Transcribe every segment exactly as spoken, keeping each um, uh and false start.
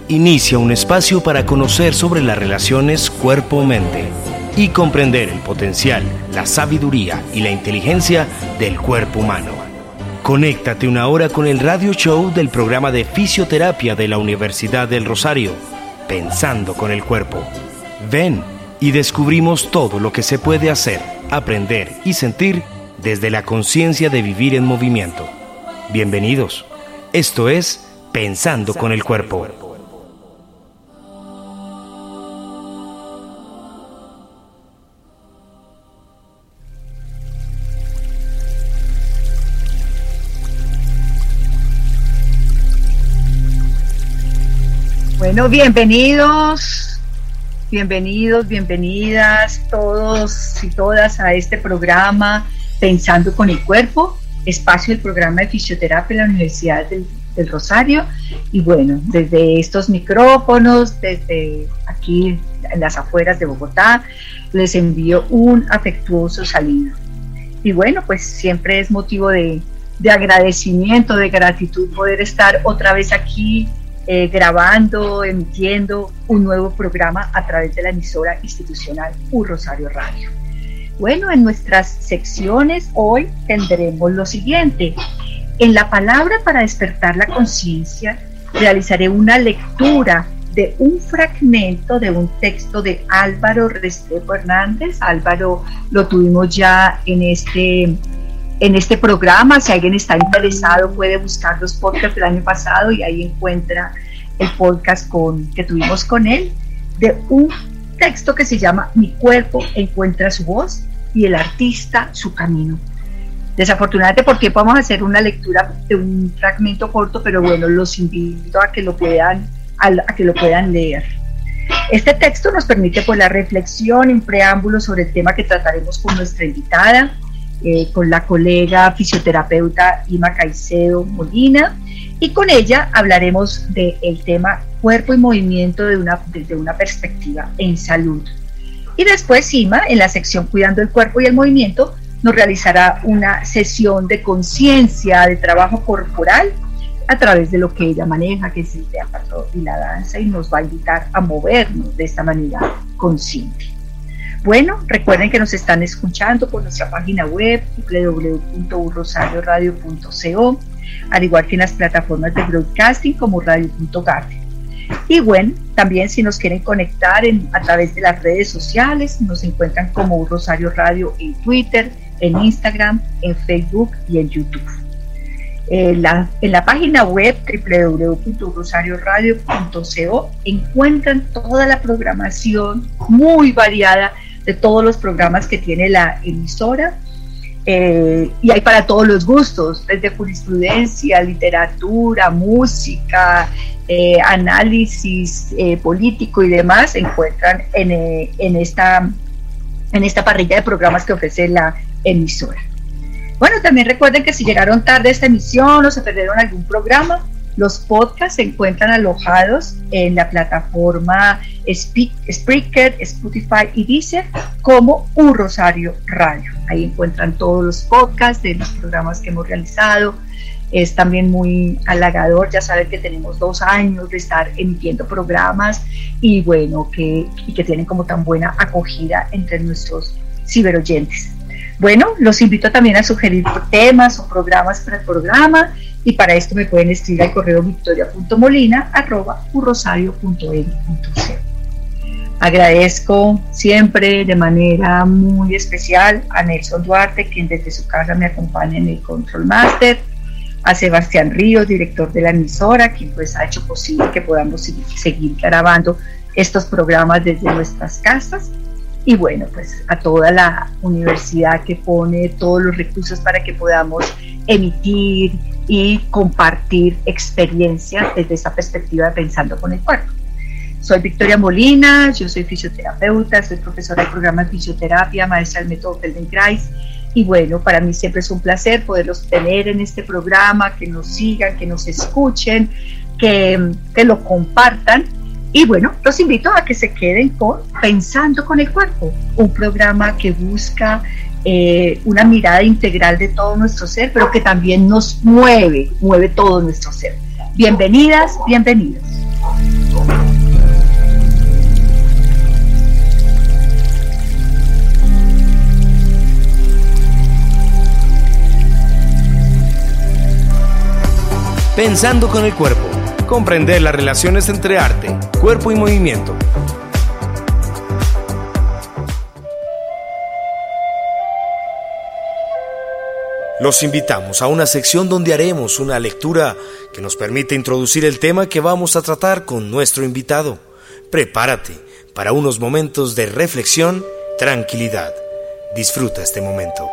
inicia un espacio para conocer sobre las relaciones cuerpo-mente y comprender el potencial, la sabiduría y la inteligencia del cuerpo humano. Conéctate una hora con el radio show del programa de fisioterapia de la Universidad del Rosario, Pensando con el Cuerpo. Ven y descubrimos todo lo que se puede hacer, aprender y sentir desde la conciencia de vivir en movimiento. Bienvenidos. Esto es Pensando con el Cuerpo. Bueno, bienvenidos, bienvenidos, bienvenidas todos y todas a este programa Pensando con el Cuerpo, espacio del programa de fisioterapia de la Universidad del, del Rosario. Y bueno, desde estos micrófonos, desde aquí en las afueras de Bogotá, les envío un afectuoso saludo. Y bueno, pues siempre es motivo de, de agradecimiento, de gratitud poder estar otra vez aquí Eh, grabando, emitiendo un nuevo programa a través de la emisora institucional U Rosario Radio. Bueno, en nuestras secciones hoy tendremos lo siguiente. En la palabra para despertar la conciencia realizaré una lectura de un fragmento de un texto de Álvaro Restrepo Hernández. Álvaro lo tuvimos ya en este En este programa. Si alguien está interesado puede buscar los podcasts del año pasado y ahí encuentra el podcast con, que tuvimos con él, de un texto que se llama Mi cuerpo encuentra su voz y el artista su camino. Desafortunadamente, porque vamos a hacer una lectura de un fragmento corto, pero bueno, los invito a que lo puedan, a, a que lo puedan leer. Este texto nos permite pues la reflexión y un preámbulo sobre el tema que trataremos con nuestra invitada, Eh, con la colega fisioterapeuta Ima Caicedo Molina, y con ella hablaremos del tema cuerpo y movimiento de una, desde una perspectiva en salud. Y después Ima, en la sección Cuidando el Cuerpo y el Movimiento, nos realizará una sesión de conciencia, de trabajo corporal, a través de lo que ella maneja, que es el teatro y la danza, y nos va a invitar a movernos de esta manera consciente. Bueno, recuerden que nos están escuchando por nuestra página web doble u doble u doble u punto u rosario radio punto co, al igual que en las plataformas de broadcasting como radio punto garden. Y bueno, también si nos quieren conectar en, a través de las redes sociales, nos encuentran como U Rosario Radio en Twitter, en Instagram, en Facebook y en YouTube. En la, en la página web doble u doble u doble u punto u rosario radio punto co encuentran toda la programación muy variada de todos los programas que tiene la emisora, eh, y hay para todos los gustos, desde jurisprudencia, literatura, música, eh, análisis eh, político y demás, se encuentran en, eh, en, esta, en esta parrilla de programas que ofrece la emisora. Bueno, también recuerden que si llegaron tarde a esta emisión o se perdieron algún programa, los podcasts se encuentran alojados en la plataforma Spreaker, Spotify y Deezer como U Rosario Radio. Ahí encuentran todos los podcasts de los programas que hemos realizado. Es también muy halagador, ya saben que tenemos dos años de estar emitiendo programas y bueno, que, y que tienen como tan buena acogida entre nuestros ciberoyentes. Bueno, los invito también a sugerir temas o programas para el programa, y para esto me pueden escribir al correo victoria punto molina arroba u rosario punto edu punto co. Agradezco siempre de manera muy especial a Nelson Duarte, quien desde su casa me acompaña en el Control Master, a Sebastián Ríos, director de la emisora, quien pues ha hecho posible que podamos seguir grabando estos programas desde nuestras casas. Y bueno, pues a toda la universidad que pone todos los recursos para que podamos emitir y compartir experiencias desde esa perspectiva de Pensando con el Cuerpo. Soy Victoria Molina, yo soy fisioterapeuta, soy profesora del programa de fisioterapia, maestra del método Feldenkrais, y bueno, para mí siempre es un placer poderlos tener en este programa, que nos sigan, que nos escuchen, que, que lo compartan. Y bueno, los invito a que se queden con Pensando con el Cuerpo, un programa que busca eh, una mirada integral de todo nuestro ser, pero que también nos mueve, mueve todo nuestro ser. Bienvenidas, bienvenidos. Pensando con el cuerpo. Comprender las relaciones entre arte, cuerpo y movimiento. Los invitamos a una sección donde haremos una lectura que nos permite introducir el tema que vamos a tratar con nuestro invitado. Prepárate para unos momentos de reflexión, tranquilidad. Disfruta este momento.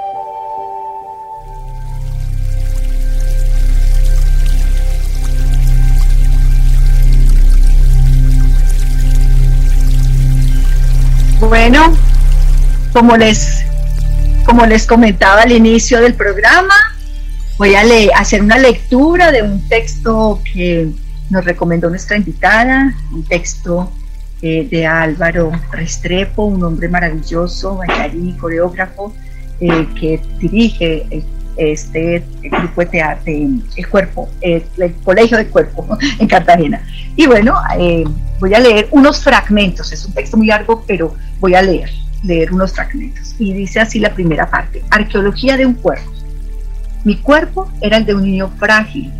Bueno, como les, como les comentaba al inicio del programa, voy a leer, hacer una lectura de un texto que nos recomendó nuestra invitada, un texto eh, de Álvaro Restrepo, un hombre maravilloso, bailarín, coreógrafo, eh, que dirige el, este el grupo de teatro, el cuerpo, el, el Colegio del Cuerpo en Cartagena. Y bueno, eh, voy a leer unos fragmentos, es un texto muy largo, pero voy a leer, leer unos fragmentos. Y dice así la primera parte: Arqueología de un cuerpo. Mi cuerpo era el de un niño frágil,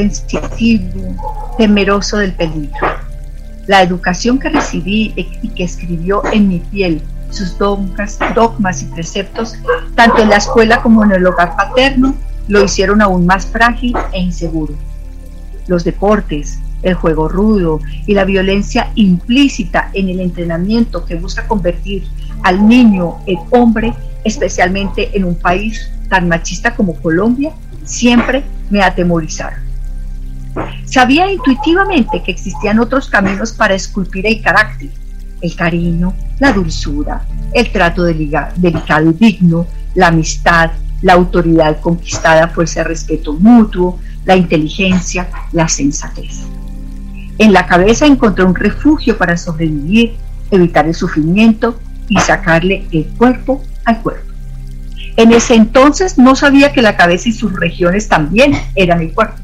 sensitivo, temeroso del peligro. La educación que recibí y que escribió en mi piel sus dogmas, dogmas y preceptos, tanto en la escuela como en el hogar paterno, lo hicieron aún más frágil e inseguro. Los deportes, el juego rudo y la violencia implícita en el entrenamiento que busca convertir al niño en hombre, especialmente en un país tan machista como Colombia, siempre me atemorizaron. Sabía intuitivamente que existían otros caminos para esculpir el carácter: el cariño, la dulzura, el trato delicado y digno, la amistad, la autoridad conquistada por ese respeto mutuo, la inteligencia, la sensatez. En la cabeza encontré un refugio para sobrevivir, evitar el sufrimiento y sacarle el cuerpo al cuerpo. En ese entonces no sabía que la cabeza y sus regiones también eran el cuerpo.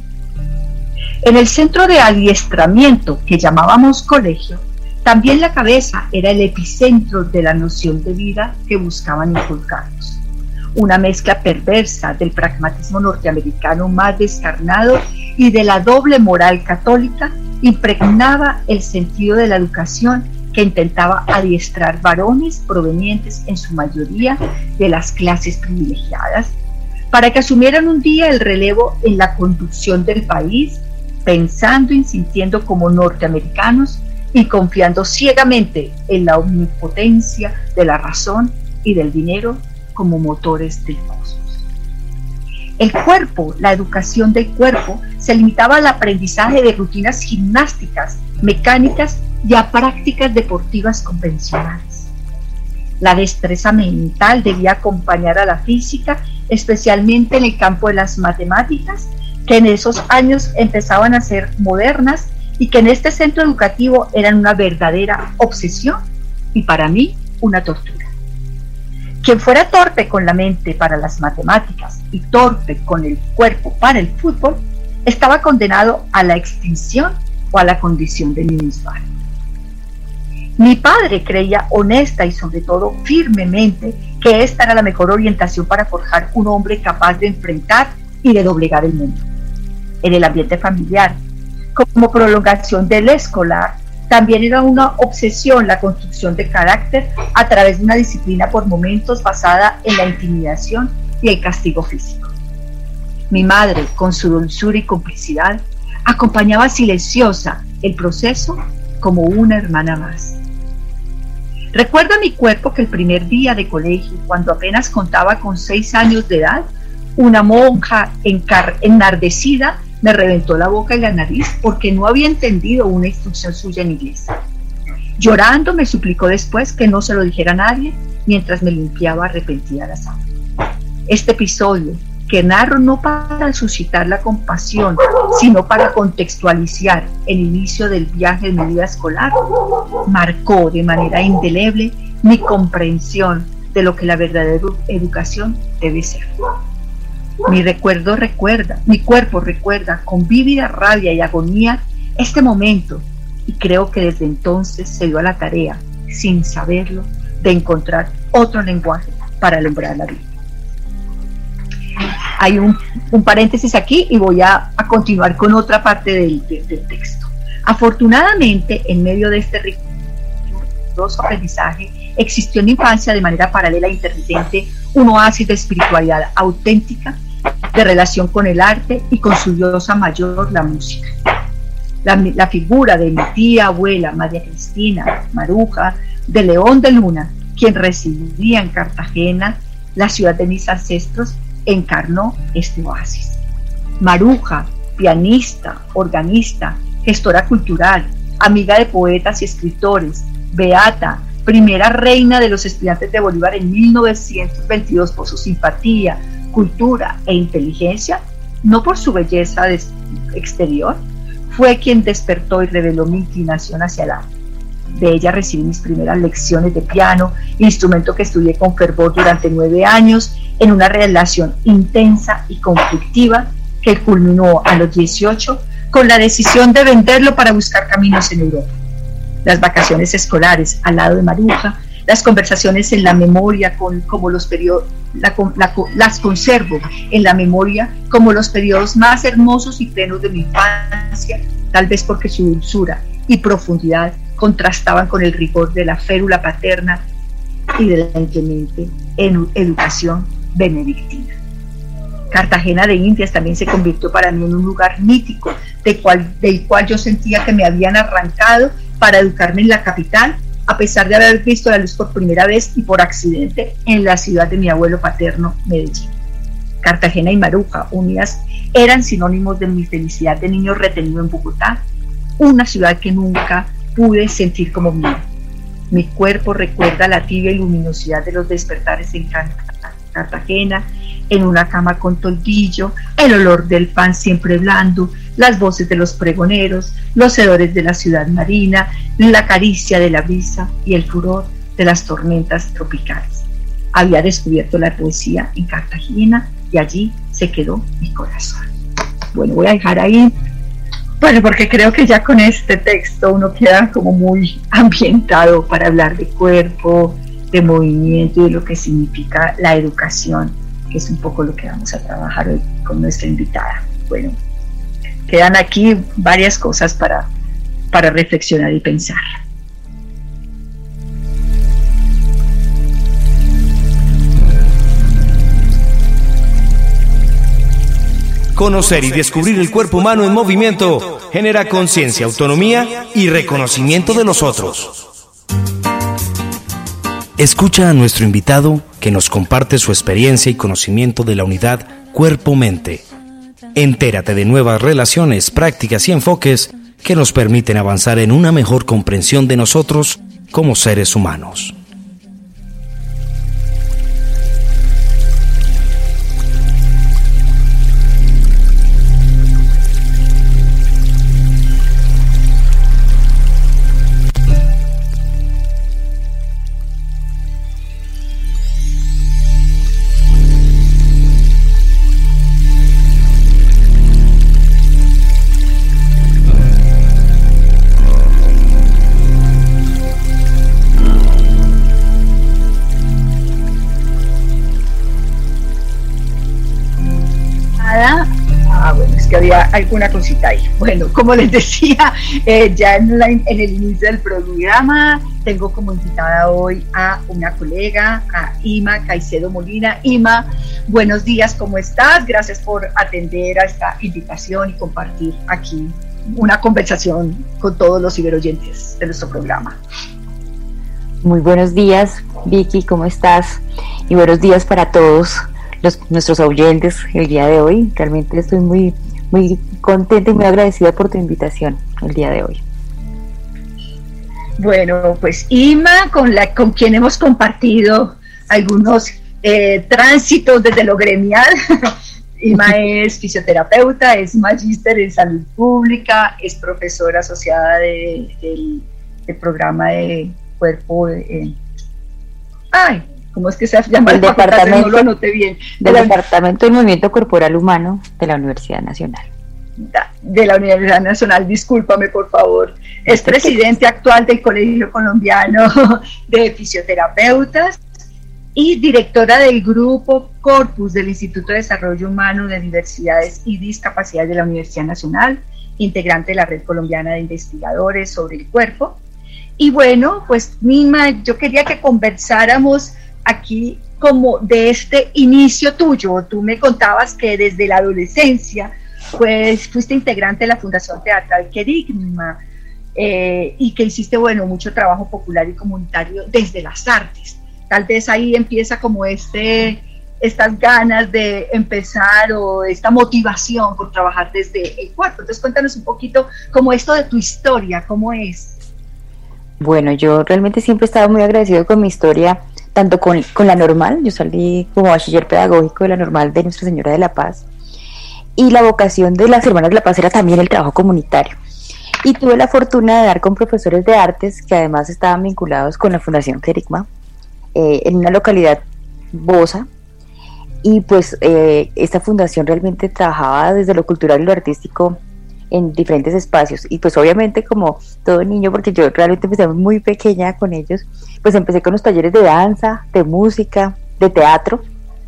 En el centro de adiestramiento que llamábamos colegio, también la cabeza era el epicentro de la noción de vida que buscaban inculcarnos. Una mezcla perversa del pragmatismo norteamericano más descarnado y de la doble moral católica impregnaba el sentido de la educación que intentaba adiestrar varones provenientes en su mayoría de las clases privilegiadas para que asumieran un día el relevo en la conducción del país, pensando y sintiendo como norteamericanos y confiando ciegamente en la omnipotencia de la razón y del dinero como motores del cosmos. El cuerpo, la educación del cuerpo, se limitaba al aprendizaje de rutinas gimnásticas, mecánicas y a prácticas deportivas convencionales. La destreza mental debía acompañar a la física, especialmente en el campo de las matemáticas, que en esos años empezaban a ser modernas y que en este centro educativo eran una verdadera obsesión y para mí una tortura. Quien fuera torpe con la mente para las matemáticas y torpe con el cuerpo para el fútbol, estaba condenado a la extinción o a la condición de minusválido. Mi padre creía honesta y sobre todo firmemente que esta era la mejor orientación para forjar un hombre capaz de enfrentar y de doblegar el mundo. En el ambiente familiar, como prolongación del escolar, también era una obsesión la construcción de carácter a través de una disciplina por momentos basada en la intimidación y el castigo físico. Mi madre, con su dulzura y complicidad, acompañaba silenciosa el proceso como una hermana más. Recuerdo a mi cuerpo que el primer día de colegio, cuando apenas contaba con seis años de edad, una monja encar- enardecida me reventó la boca y la nariz porque no había entendido una instrucción suya en inglés. Llorando me suplicó después que no se lo dijera a nadie mientras me limpiaba arrepentida la sangre. Este episodio, que narro no para suscitar la compasión, sino para contextualizar el inicio del viaje de mi vida escolar, marcó de manera indeleble mi comprensión de lo que la verdadera educación debe ser. Mi recuerdo recuerda, mi cuerpo recuerda con vívida rabia y agonía este momento y creo que desde entonces se dio a la tarea, sin saberlo, de encontrar otro lenguaje para alumbrar la vida. hay un, un paréntesis aquí y voy a, a continuar con otra parte del, del, del texto. Afortunadamente, en medio de este riguroso aprendizaje, existió en la infancia de manera paralela e intermitente un oasis de espiritualidad auténtica, de relación con el arte y con su diosa mayor, la música. La, la figura de mi tía abuela, María Cristina Maruja, de León de Luna, quien residía en Cartagena, la ciudad de mis ancestros, encarnó este oasis. Maruja, pianista, organista, gestora cultural, amiga de poetas y escritores, beata, primera reina de los estudiantes de Bolívar en mil novecientos veintidós por su simpatía, cultura e inteligencia, no por su belleza exterior, fue quien despertó y reveló mi inclinación hacia el arte. De ella recibí mis primeras lecciones de piano, instrumento que estudié con fervor durante nueve años, en una relación intensa y conflictiva que culminó a los dieciocho con la decisión de venderlo para buscar caminos en Europa. Las vacaciones escolares al lado de Maruja, las conversaciones en la memoria con, como los periodos, la, la, las conservo en la memoria como los periodos más hermosos y plenos de mi infancia, tal vez porque su dulzura y profundidad contrastaban con el rigor de la férula paterna y de la inclemente educación benedictina. Cartagena de Indias también se convirtió para mí en un lugar mítico, de cual, del cual yo sentía que me habían arrancado para educarme en la capital, a pesar de haber visto la luz por primera vez y por accidente en la ciudad de mi abuelo paterno, Medellín. Cartagena y Maruja, unidas, eran sinónimos de mi felicidad de niño retenido en Bogotá, una ciudad que nunca pude sentir como mía. Mi cuerpo recuerda la tibia luminosidad de los despertares en Cartagena, en una cama con toldillo, el olor del pan siempre blando, las voces de los pregoneros, los hedores de la ciudad marina, la caricia de la brisa y el furor de las tormentas tropicales. Había descubierto la poesía en Cartagena y allí se quedó mi corazón. Bueno, voy a dejar ahí, bueno, porque creo que ya con este texto uno queda como muy ambientado para hablar de cuerpo, de movimiento y de lo que significa la educación, que es un poco lo que vamos a trabajar hoy con nuestra invitada. Bueno, quedan aquí varias cosas para, para reflexionar y pensar. Conocer y descubrir el cuerpo humano en movimiento genera conciencia, autonomía y reconocimiento de los otros. Escucha a nuestro invitado que nos comparte su experiencia y conocimiento de la unidad cuerpo-mente. Entérate de nuevas relaciones, prácticas y enfoques que nos permiten avanzar en una mejor comprensión de nosotros como seres humanos. Ah, bueno, es que había alguna cosita ahí. Bueno, como les decía, eh, ya en, la, en el inicio del programa, tengo como invitada hoy a una colega, a Ima Caicedo Molina. Ima, buenos días, ¿cómo estás? Gracias por atender a esta invitación y compartir aquí una conversación con todos los ciberoyentes de nuestro programa. Muy buenos días, Vicky, ¿cómo estás? Y buenos días para todos Los, nuestros oyentes el día de hoy. Realmente estoy muy, muy contenta y muy agradecida por tu invitación el día de hoy. Bueno, pues Ima, con, la, con quien hemos compartido algunos eh, tránsitos desde lo gremial. Ima es fisioterapeuta, es magíster en salud pública, es profesora asociada de, de, del programa de cuerpo... Eh, ¡Ay! ¿Cómo es que se llama el departamento? No lo anoté bien. Del la, Departamento del Movimiento Corporal Humano de la Universidad Nacional. De la Universidad Nacional, discúlpame por favor. Es presidente actual del Colegio Colombiano de Fisioterapeutas y directora del Grupo Corpus del Instituto de Desarrollo Humano de Diversidades y Discapacidades de la Universidad Nacional, integrante de la Red Colombiana de Investigadores sobre el Cuerpo. Y bueno, pues Mima, yo quería que conversáramos aquí como de este inicio tuyo. Tú me contabas que desde la adolescencia pues fuiste integrante de la Fundación Teatral Querigma, eh, y que hiciste, bueno, mucho trabajo popular y comunitario desde las artes. Tal vez ahí empieza como este, estas ganas de empezar o esta motivación por trabajar desde el cuerpo. Entonces cuéntanos un poquito como esto de tu historia, ¿cómo es? Bueno, yo realmente siempre he estado muy agradecido con mi historia, tanto con, con la normal. Yo salí como bachiller pedagógico de la normal de Nuestra Señora de la Paz, y la vocación de las Hermanas de la Paz era también el trabajo comunitario. Y tuve la fortuna de dar con profesores de artes que además estaban vinculados con la Fundación Querigma, eh, en una localidad, Bosa, y pues eh, esta fundación realmente trabajaba desde lo cultural y lo artístico en diferentes espacios, y pues obviamente como todo niño, porque yo realmente empecé muy pequeña con ellos, pues empecé con los talleres de danza, de música, de teatro,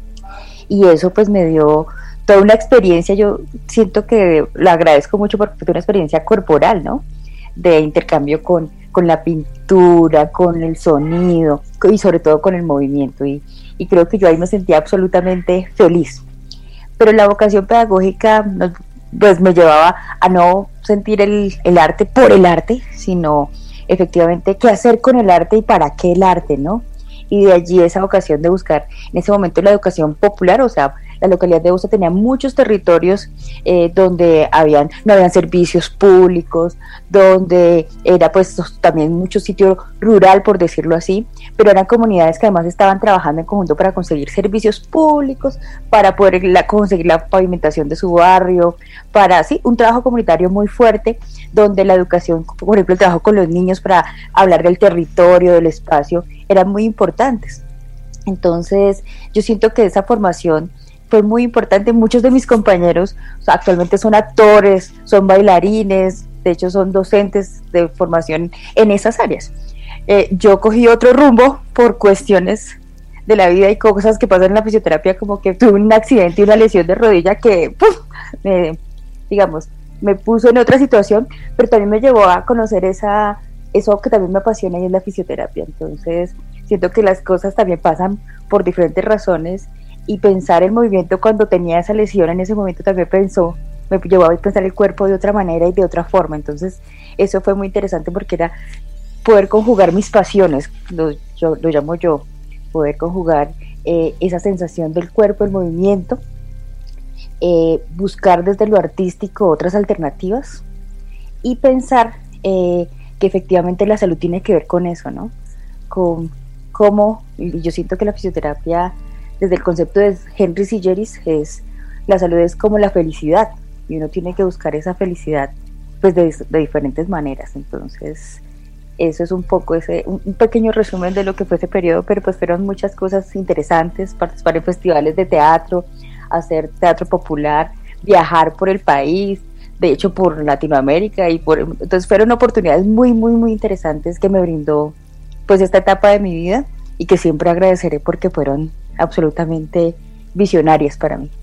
y eso pues me dio toda una experiencia. Yo siento que la agradezco mucho porque fue una experiencia corporal, ¿no? De intercambio con, con la pintura, con el sonido y sobre todo con el movimiento, y, y creo que yo ahí me sentía absolutamente feliz. Pero la vocación pedagógica nos, pues me llevaba a no sentir el, el arte por el arte, sino efectivamente qué hacer con el arte y para qué el arte, ¿no? Y de allí esa vocación de buscar en ese momento la educación popular. O sea, la localidad de Bosa tenía muchos territorios eh, donde habían, no habían servicios públicos, donde era pues también mucho sitio rural, por decirlo así, pero eran comunidades que además estaban trabajando en conjunto para conseguir servicios públicos, para poder la, conseguir la pavimentación de su barrio, para, sí, un trabajo comunitario muy fuerte, donde la educación, por ejemplo, el trabajo con los niños para hablar del territorio, del espacio, eran muy importantes. Entonces, yo siento que esa formación fue muy importante. Muchos de mis compañeros, o sea, actualmente son actores, son bailarines, de hecho son docentes de formación en esas áreas. Eh, yo cogí otro rumbo por cuestiones de la vida y cosas que pasan en la fisioterapia, como que tuve un accidente y una lesión de rodilla que, ¡puf!, me, digamos, me puso en otra situación, pero también me llevó a conocer esa, eso que también me apasiona, y es la fisioterapia. Entonces siento que las cosas también pasan por diferentes razones, y pensar el movimiento cuando tenía esa lesión en ese momento también pensó, me llevó a pensar el cuerpo de otra manera y de otra forma. Entonces eso fue muy interesante porque era poder conjugar mis pasiones, lo, yo, lo llamo yo, poder conjugar eh, esa sensación del cuerpo, el movimiento, eh, buscar desde lo artístico otras alternativas y pensar eh, que efectivamente la salud tiene que ver con eso, ¿no? Con cómo, y yo siento que la fisioterapia, desde el concepto de Henry Silleris, es la salud es como la felicidad, y uno tiene que buscar esa felicidad pues de, de diferentes maneras. Entonces eso es un poco ese un, un pequeño resumen de lo que fue ese periodo, pero pues fueron muchas cosas interesantes: participar en festivales de teatro, hacer teatro popular, viajar por el país, de hecho por Latinoamérica, y por entonces fueron oportunidades muy muy muy interesantes que me brindó pues esta etapa de mi vida, y que siempre agradeceré porque fueron absolutamente visionarias para mí.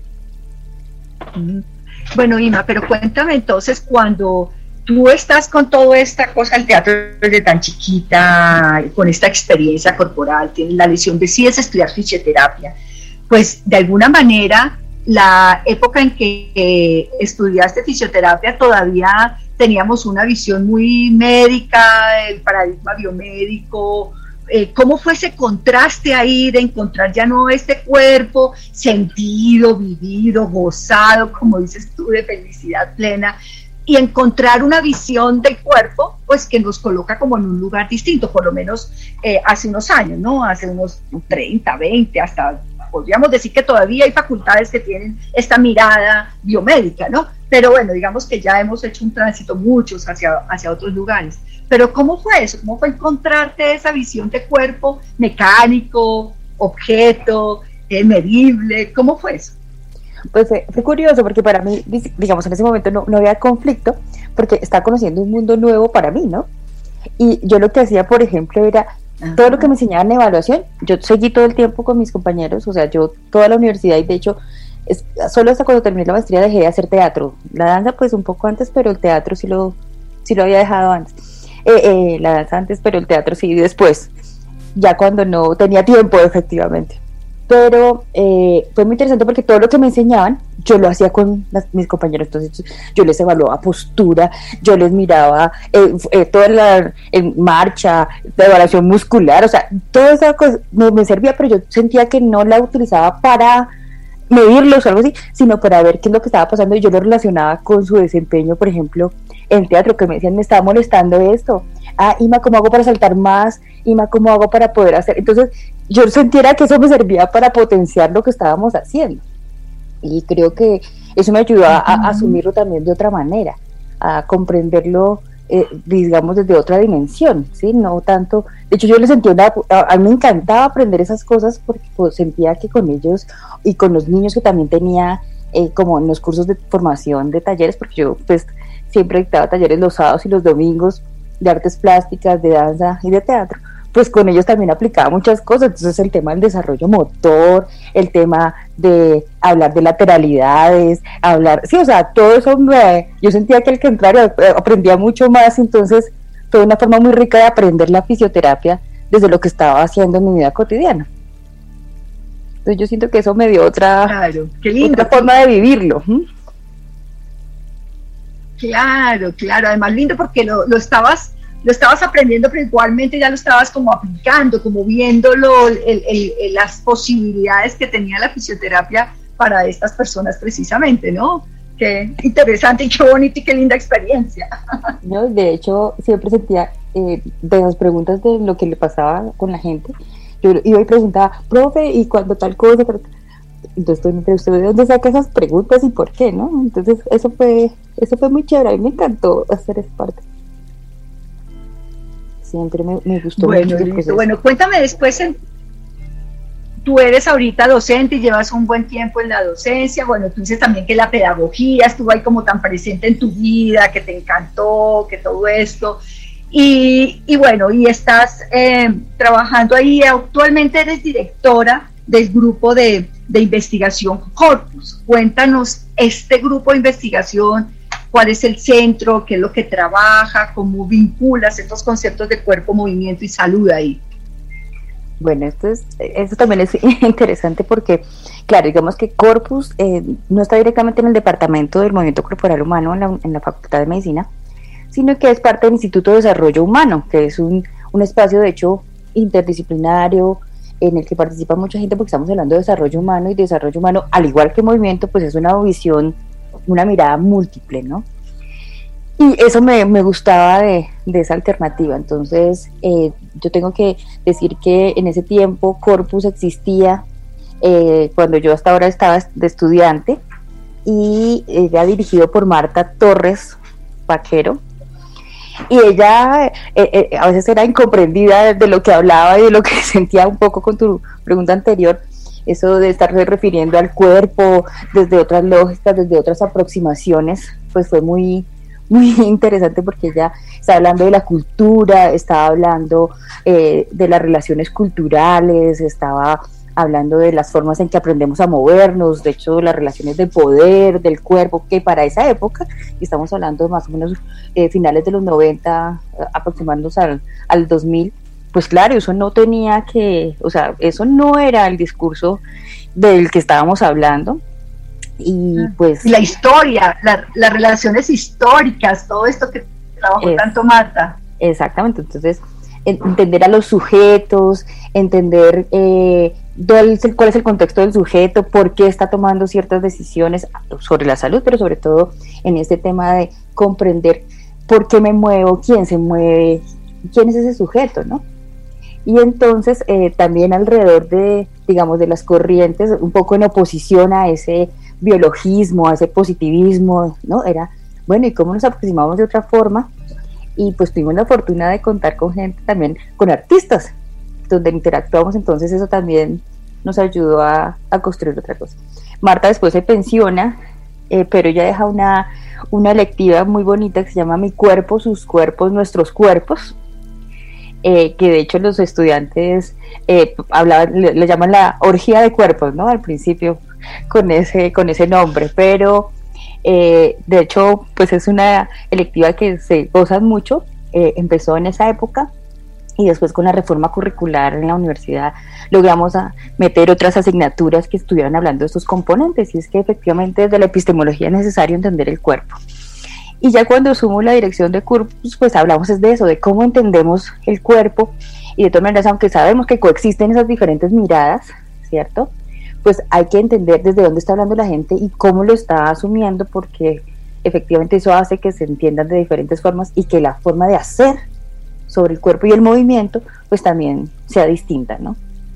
Bueno, Ima, pero cuéntame entonces, cuando tú estás con toda esta cosa del teatro desde tan chiquita, con esta experiencia corporal, tienes la lesión, decides estudiar fisioterapia, pues de alguna manera la época en que eh, estudiaste fisioterapia todavía teníamos una visión muy médica, el paradigma biomédico. Eh, ¿Cómo fue ese contraste ahí de encontrar ya no este cuerpo sentido, vivido, gozado, como dices tú, de felicidad plena, y encontrar una visión del cuerpo pues que nos coloca como en un lugar distinto, por lo menos eh, hace unos años, ¿no? Hace unos treinta, veinte, hasta podríamos decir que todavía hay facultades que tienen esta mirada biomédica, ¿no? Pero bueno, digamos que ya hemos hecho un tránsito muchos hacia, hacia otros lugares. Pero ¿cómo fue eso? ¿Cómo fue encontrarte esa visión de cuerpo mecánico, objeto, eh, medible? ¿Cómo fue eso? Pues fue, fue curioso porque para mí, digamos, en ese momento no, no había conflicto, porque estaba conociendo un mundo nuevo para mí, ¿no? Y yo lo que hacía, por ejemplo, era Ajá. Todo lo que me enseñaban en evaluación, yo seguí todo el tiempo con mis compañeros, o sea, yo toda la universidad, y de hecho, es, solo hasta cuando terminé la maestría dejé de hacer teatro. La danza pues un poco antes, pero el teatro sí lo, sí lo había dejado antes. Eh, eh, la danza antes, pero el teatro sí después, ya cuando no tenía tiempo, efectivamente. Pero eh, fue muy interesante porque todo lo que me enseñaban yo lo hacía con las, mis compañeros. Entonces yo les evaluaba postura, yo les miraba eh, eh, toda la en marcha, la evaluación muscular, o sea, toda esa cosa me, me servía, pero yo sentía que no la utilizaba para medirlos o algo así, sino para ver qué es lo que estaba pasando, y yo lo relacionaba con su desempeño, por ejemplo, en teatro, que me decían, me estaba molestando esto, ah, Ima, ¿cómo hago para saltar más? Ima, ¿cómo hago para poder hacer? Entonces yo sentía que eso me servía para potenciar lo que estábamos haciendo, y creo que eso me ayudó a, a asumirlo también de otra manera, a comprenderlo, eh, digamos, desde otra dimensión, ¿sí? No tanto, de hecho yo les sentía una, a, a mí me encantaba aprender esas cosas porque pues, sentía que con ellos y con los niños que también tenía, eh, como en los cursos de formación de talleres, porque yo pues siempre dictaba talleres los sábados y los domingos de artes plásticas, de danza y de teatro, pues con ellos también aplicaba muchas cosas. Entonces el tema del desarrollo motor, el tema de hablar de lateralidades, hablar, sí, o sea, todo eso me, yo sentía que al contrario aprendía mucho más. Entonces fue una forma muy rica de aprender la fisioterapia desde lo que estaba haciendo en mi vida cotidiana. Entonces yo siento que eso me dio otra, claro, qué lindo. Otra forma de vivirlo. ¿Mm? Claro, claro, además lindo porque lo, lo estabas lo estabas aprendiendo, pero igualmente ya lo estabas como aplicando, como viéndolo, el, el, el, las posibilidades que tenía la fisioterapia para estas personas precisamente, ¿no? Qué interesante y qué bonita y qué linda experiencia. Yo, de hecho, siempre sentía eh, de las preguntas de lo que le pasaba con la gente, yo iba y preguntaba, profe, ¿y cuando tal cosa? Entonces, ¿usted de dónde saca esas preguntas y por qué, no? Entonces, eso fue, eso fue muy chévere, a mí me encantó hacer esa parte. Siempre me, me gustó bueno, mucho. Listo. Bueno, cuéntame después, en, tú eres ahorita docente y llevas un buen tiempo en la docencia, bueno, tú dices también que la pedagogía estuvo ahí como tan presente en tu vida, que te encantó, que todo esto, y, y bueno, y estás eh, trabajando ahí, actualmente eres directora del grupo de, de investigación Corpus. Cuéntanos este grupo de investigación, cuál es el centro, qué es lo que trabaja, cómo vinculas estos conceptos de cuerpo, movimiento y salud ahí. Bueno, esto, es, esto también es interesante porque, claro, digamos que Corpus eh, no está directamente en el departamento del movimiento corporal humano en la, en la Facultad de Medicina, sino que es parte del Instituto de Desarrollo Humano, que es un, un espacio de hecho interdisciplinario, en el que participa mucha gente, porque estamos hablando de desarrollo humano, y desarrollo humano, al igual que movimiento, pues es una visión, una mirada múltiple, ¿no? Y eso me, me gustaba de, de esa alternativa. Entonces, eh, yo tengo que decir que en ese tiempo Corpus existía, eh, cuando yo hasta ahora estaba de estudiante, y era dirigido por Marta Torres Vaquero, y ella eh, eh, a veces era incomprendida de, de lo que hablaba y de lo que sentía, un poco con tu pregunta anterior, eso de estarse refiriendo al cuerpo desde otras lógicas, desde otras aproximaciones, pues fue muy, muy interesante, porque ella estaba hablando de la cultura, estaba hablando eh, de las relaciones culturales, estaba hablando de las formas en que aprendemos a movernos, de hecho las relaciones de poder, del cuerpo, que para esa época, y estamos hablando de más o menos eh, finales de los noventa, aproximándonos al, al dos mil, pues claro, eso no tenía que, o sea, eso no era el discurso del que estábamos hablando, y pues... Y la historia, la, las relaciones históricas, todo esto que trabajó es, tanto Marta. Exactamente, entonces entender a los sujetos, entender eh, cuál es el contexto del sujeto, por qué está tomando ciertas decisiones sobre la salud, pero sobre todo en este tema de comprender por qué me muevo, quién se mueve, quién es ese sujeto, ¿no? Y entonces eh, también alrededor de, digamos, de las corrientes, un poco en oposición a ese biologismo, a ese positivismo, ¿no? Era, bueno, ¿y cómo nos aproximamos de otra forma? Y pues tuvimos la fortuna de contar con gente también, con artistas, donde interactuamos, entonces eso también nos ayudó a, a construir otra cosa. Marta después se pensiona, eh, pero ella deja una, una electiva muy bonita que se llama Mi cuerpo, sus cuerpos, nuestros cuerpos, eh, que de hecho los estudiantes eh, hablaban, le, le llaman la orgía de cuerpos, ¿no? Al principio con ese, con ese nombre, pero eh, de hecho pues es una electiva que se gozan mucho, eh, empezó en esa época. Y después con la reforma curricular en la universidad logramos a meter otras asignaturas que estuvieran hablando de estos componentes, y es que efectivamente desde la epistemología es necesario entender el cuerpo. Y ya cuando sumo la dirección de Corpus, pues hablamos es de eso, de cómo entendemos el cuerpo, y de todas maneras, aunque sabemos que coexisten esas diferentes miradas, ¿cierto? Pues hay que entender desde dónde está hablando la gente y cómo lo está asumiendo, porque efectivamente eso hace que se entiendan de diferentes formas y que la forma de hacer sobre el cuerpo y el movimiento pues también sea distinta, ¿no?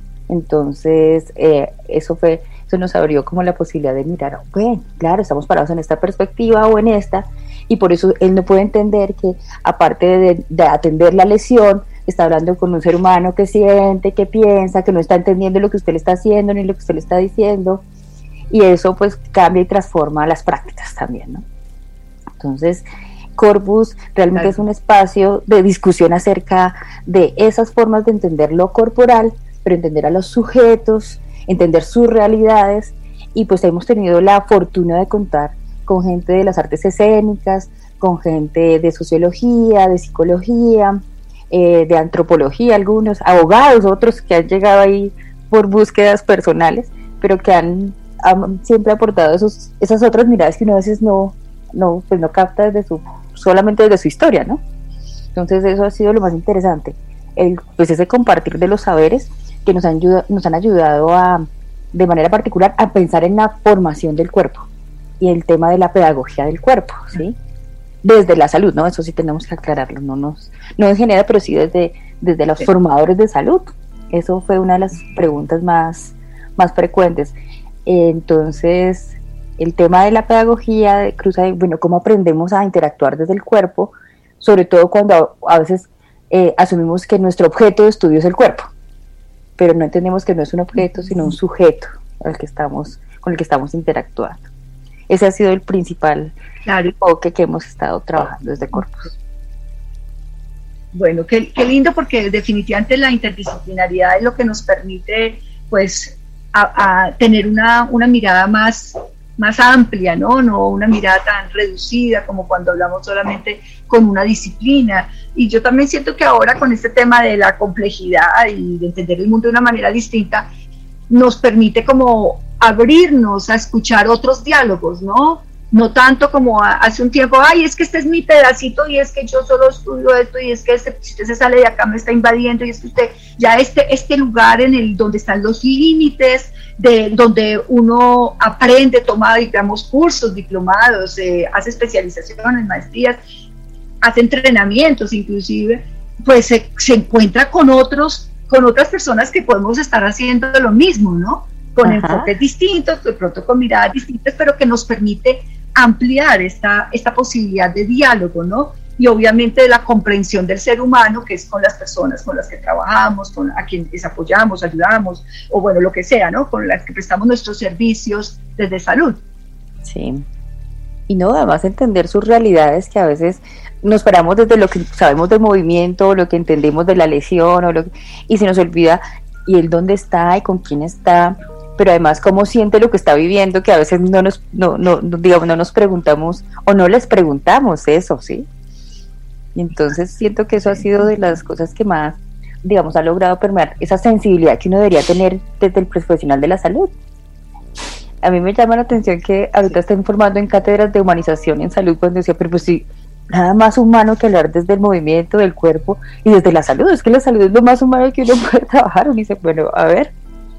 Entonces eh, eso fue, eso nos abrió como la posibilidad de mirar, bueno, claro, estamos parados en esta perspectiva o en esta, y por eso él no puede entender que aparte de, de atender la lesión, está hablando con un ser humano que siente, que piensa, que no está entendiendo lo que usted le está haciendo ni lo que usted le está diciendo, y eso pues cambia y transforma las prácticas también, ¿no? Entonces Corpus realmente claro. Es un espacio de discusión acerca de esas formas de entender lo corporal, pero entender a los sujetos, entender sus realidades, y pues hemos tenido la fortuna de contar con gente de las artes escénicas, con gente de sociología, de psicología, eh, de antropología, algunos abogados, otros que han llegado ahí por búsquedas personales, pero que han, han siempre aportado esos, esas otras miradas que uno a veces no, no, pues no capta desde su solamente desde su historia, ¿no? Entonces eso ha sido lo más interesante, el, pues ese compartir de los saberes que nos han, nos han ayudado a, de manera particular, a pensar en la formación del cuerpo y el tema de la pedagogía del cuerpo, ¿sí? Desde la salud, ¿no? Eso sí tenemos que aclararlo, no nos, no en general, pero sí desde, desde los sí. formadores de salud. Eso fue una de las preguntas más, más frecuentes. Entonces el tema de la pedagogía de cruza de, bueno, cómo aprendemos a interactuar desde el cuerpo, sobre todo cuando a, a veces eh, asumimos que nuestro objeto de estudio es el cuerpo, pero no entendemos que no es un objeto, sino un sujeto al que estamos, con el que estamos interactuando. Ese ha sido el principal claro. enfoque que hemos estado trabajando desde Corpus. Bueno, qué, qué lindo, porque definitivamente la interdisciplinariedad es lo que nos permite, pues, a, a tener una, una mirada más más amplia, ¿no? No una mirada tan reducida como cuando hablamos solamente con una disciplina. Y yo también siento que ahora con este tema de la complejidad y de entender el mundo de una manera distinta, nos permite como abrirnos a escuchar otros diálogos, ¿no? No tanto como hace un tiempo, ay, es que este es mi pedacito y es que yo solo estudio esto y es que este, si usted se sale de acá me está invadiendo, y es que usted, ya este, este lugar en el donde están los límites, de donde uno aprende, toma, digamos, cursos, diplomados, eh, hace especializaciones, maestrías, hace entrenamientos inclusive, pues se, se encuentra con otros, con otras personas que podemos estar haciendo lo mismo, ¿no? Con Ajá. enfoques distintos, de pronto con miradas distintas, pero que nos permite ampliar esta, esta posibilidad de diálogo, ¿no? Y obviamente de la comprensión del ser humano, que es con las personas con las que trabajamos, con a quienes apoyamos, ayudamos, o bueno, lo que sea, ¿no? Con las que prestamos nuestros servicios desde salud. Sí. Y no, además entender sus realidades, que a veces nos paramos desde lo que sabemos del movimiento, o lo que entendemos de la lesión, o lo que, y se nos olvida, y el dónde está, y con quién está, pero además cómo siente lo que está viviendo, que a veces no nos, no, no, digamos, no nos preguntamos, o no les preguntamos eso, ¿sí? Y entonces siento que eso ha sido de las cosas que más, digamos, ha logrado permear esa sensibilidad que uno debería tener desde el profesional de la salud. A mí me llama la atención que ahorita estén formando en cátedras de humanización en salud, cuando decía, pero pues sí, nada más humano que hablar desde el movimiento del cuerpo y desde la salud, es que la salud es lo más humano que uno puede trabajar. Uno dice, bueno, a ver,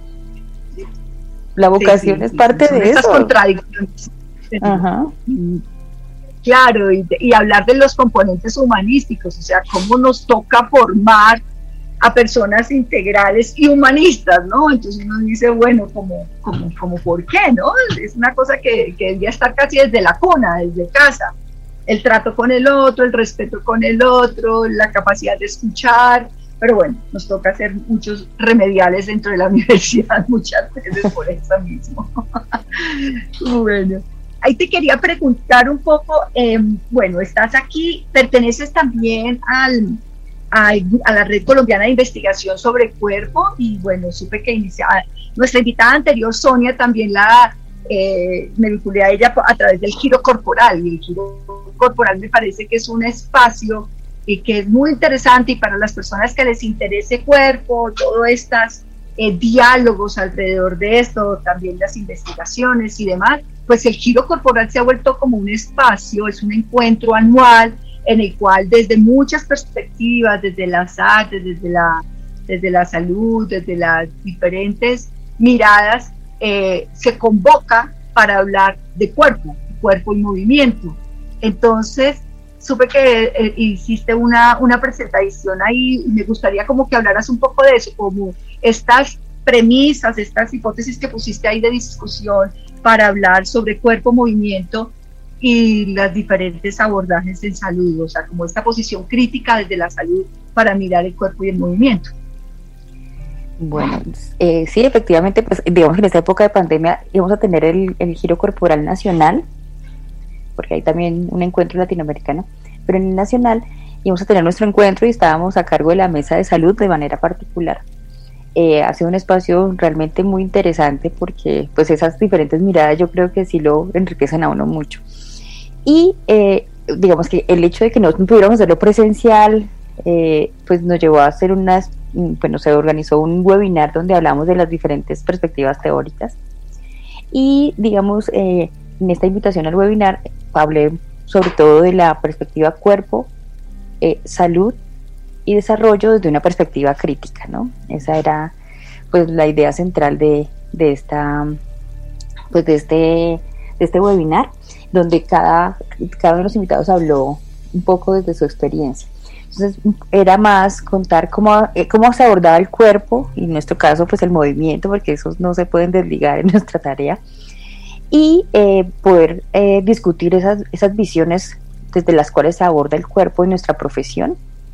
la vocación sí, sí, es parte sí, de esas eso. Contradicciones. Ajá. Claro, y, y hablar de los componentes humanísticos, o sea, cómo nos toca formar a personas integrales y humanistas, ¿no? Entonces uno dice, bueno, como, como, como ¿por qué, no? Es una cosa que, que debería estar casi desde la cuna, desde casa. El trato con el otro, el respeto con el otro, la capacidad de escuchar, pero bueno, nos toca hacer muchos remediales dentro de la universidad muchas veces por eso mismo. Bueno, ahí te quería preguntar un poco, eh, bueno, estás aquí, perteneces también al, a, a la Red Colombiana de Investigación sobre el Cuerpo, y bueno, supe que inicia, nuestra invitada anterior, Sonia, también la eh, me vinculé a ella a través del giro corporal, y el giro corporal me parece que es un espacio y que es muy interesante, y para las personas que les interese cuerpo, todos estos eh, diálogos alrededor de esto, también las investigaciones y demás, pues el giro corporal se ha vuelto como un espacio, es un encuentro anual en el cual desde muchas perspectivas, desde las artes, desde la, desde la salud, desde las diferentes miradas, eh, se convoca para hablar de cuerpo, cuerpo y movimiento. Entonces, supe que eh, hiciste una, una presentación ahí, y me gustaría como que hablaras un poco de eso, como estas premisas, estas hipótesis que pusiste ahí de discusión para hablar sobre cuerpo, movimiento y los diferentes abordajes en salud, o sea, como esta posición crítica desde la salud para mirar el cuerpo y el movimiento. Bueno, eh, sí, efectivamente, pues digamos que en esta época de pandemia íbamos a tener el, el giro corporal nacional, porque hay también un encuentro latinoamericano, pero en el nacional íbamos a tener nuestro encuentro y estábamos a cargo de la mesa de salud de manera particular. Eh, ha sido un espacio realmente muy interesante porque pues esas diferentes miradas yo creo que sí lo enriquecen a uno mucho. Y eh, digamos que el hecho de que no pudiéramos hacerlo presencial, eh, pues nos llevó a hacer unas, bueno, se organizó un webinar donde hablamos de las diferentes perspectivas teóricas. Y digamos, eh, en esta invitación al webinar hablé sobre todo de la perspectiva cuerpo, eh, salud y desarrollo desde una perspectiva crítica, ¿no? Esa era pues la idea central de, de esta pues de este de este webinar, donde cada, cada uno de los invitados habló un poco desde su experiencia. Entonces era más contar cómo, cómo se abordaba el cuerpo, y en nuestro caso pues el movimiento, porque esos no se pueden desligar en nuestra tarea, y eh, poder eh, discutir esas, esas visiones desde las cuales se aborda el cuerpo en nuestra profesión,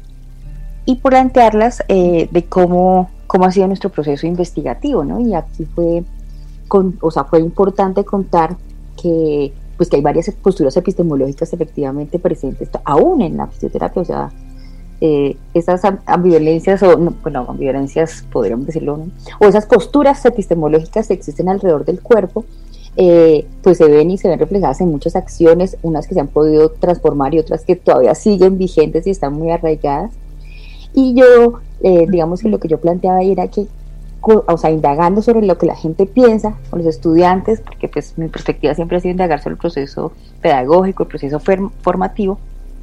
y plantearlas eh, de cómo, cómo ha sido nuestro proceso investigativo, ¿no? Y aquí fue, con, o sea, fue importante contar que, pues, que hay varias posturas epistemológicas efectivamente presentes aún en la fisioterapia, o sea, eh, esas ambivalencias, o no, bueno, ambivalencias podríamos decirlo, ¿no? O esas posturas epistemológicas que existen alrededor del cuerpo, eh, pues se ven y se ven reflejadas en muchas acciones, unas que se han podido transformar y otras que todavía siguen vigentes y están muy arraigadas. Y yo, eh, digamos que lo que yo planteaba era que, o sea, indagando sobre lo que la gente piensa, con los estudiantes, porque pues mi perspectiva siempre ha sido indagar sobre el proceso pedagógico, el proceso formativo,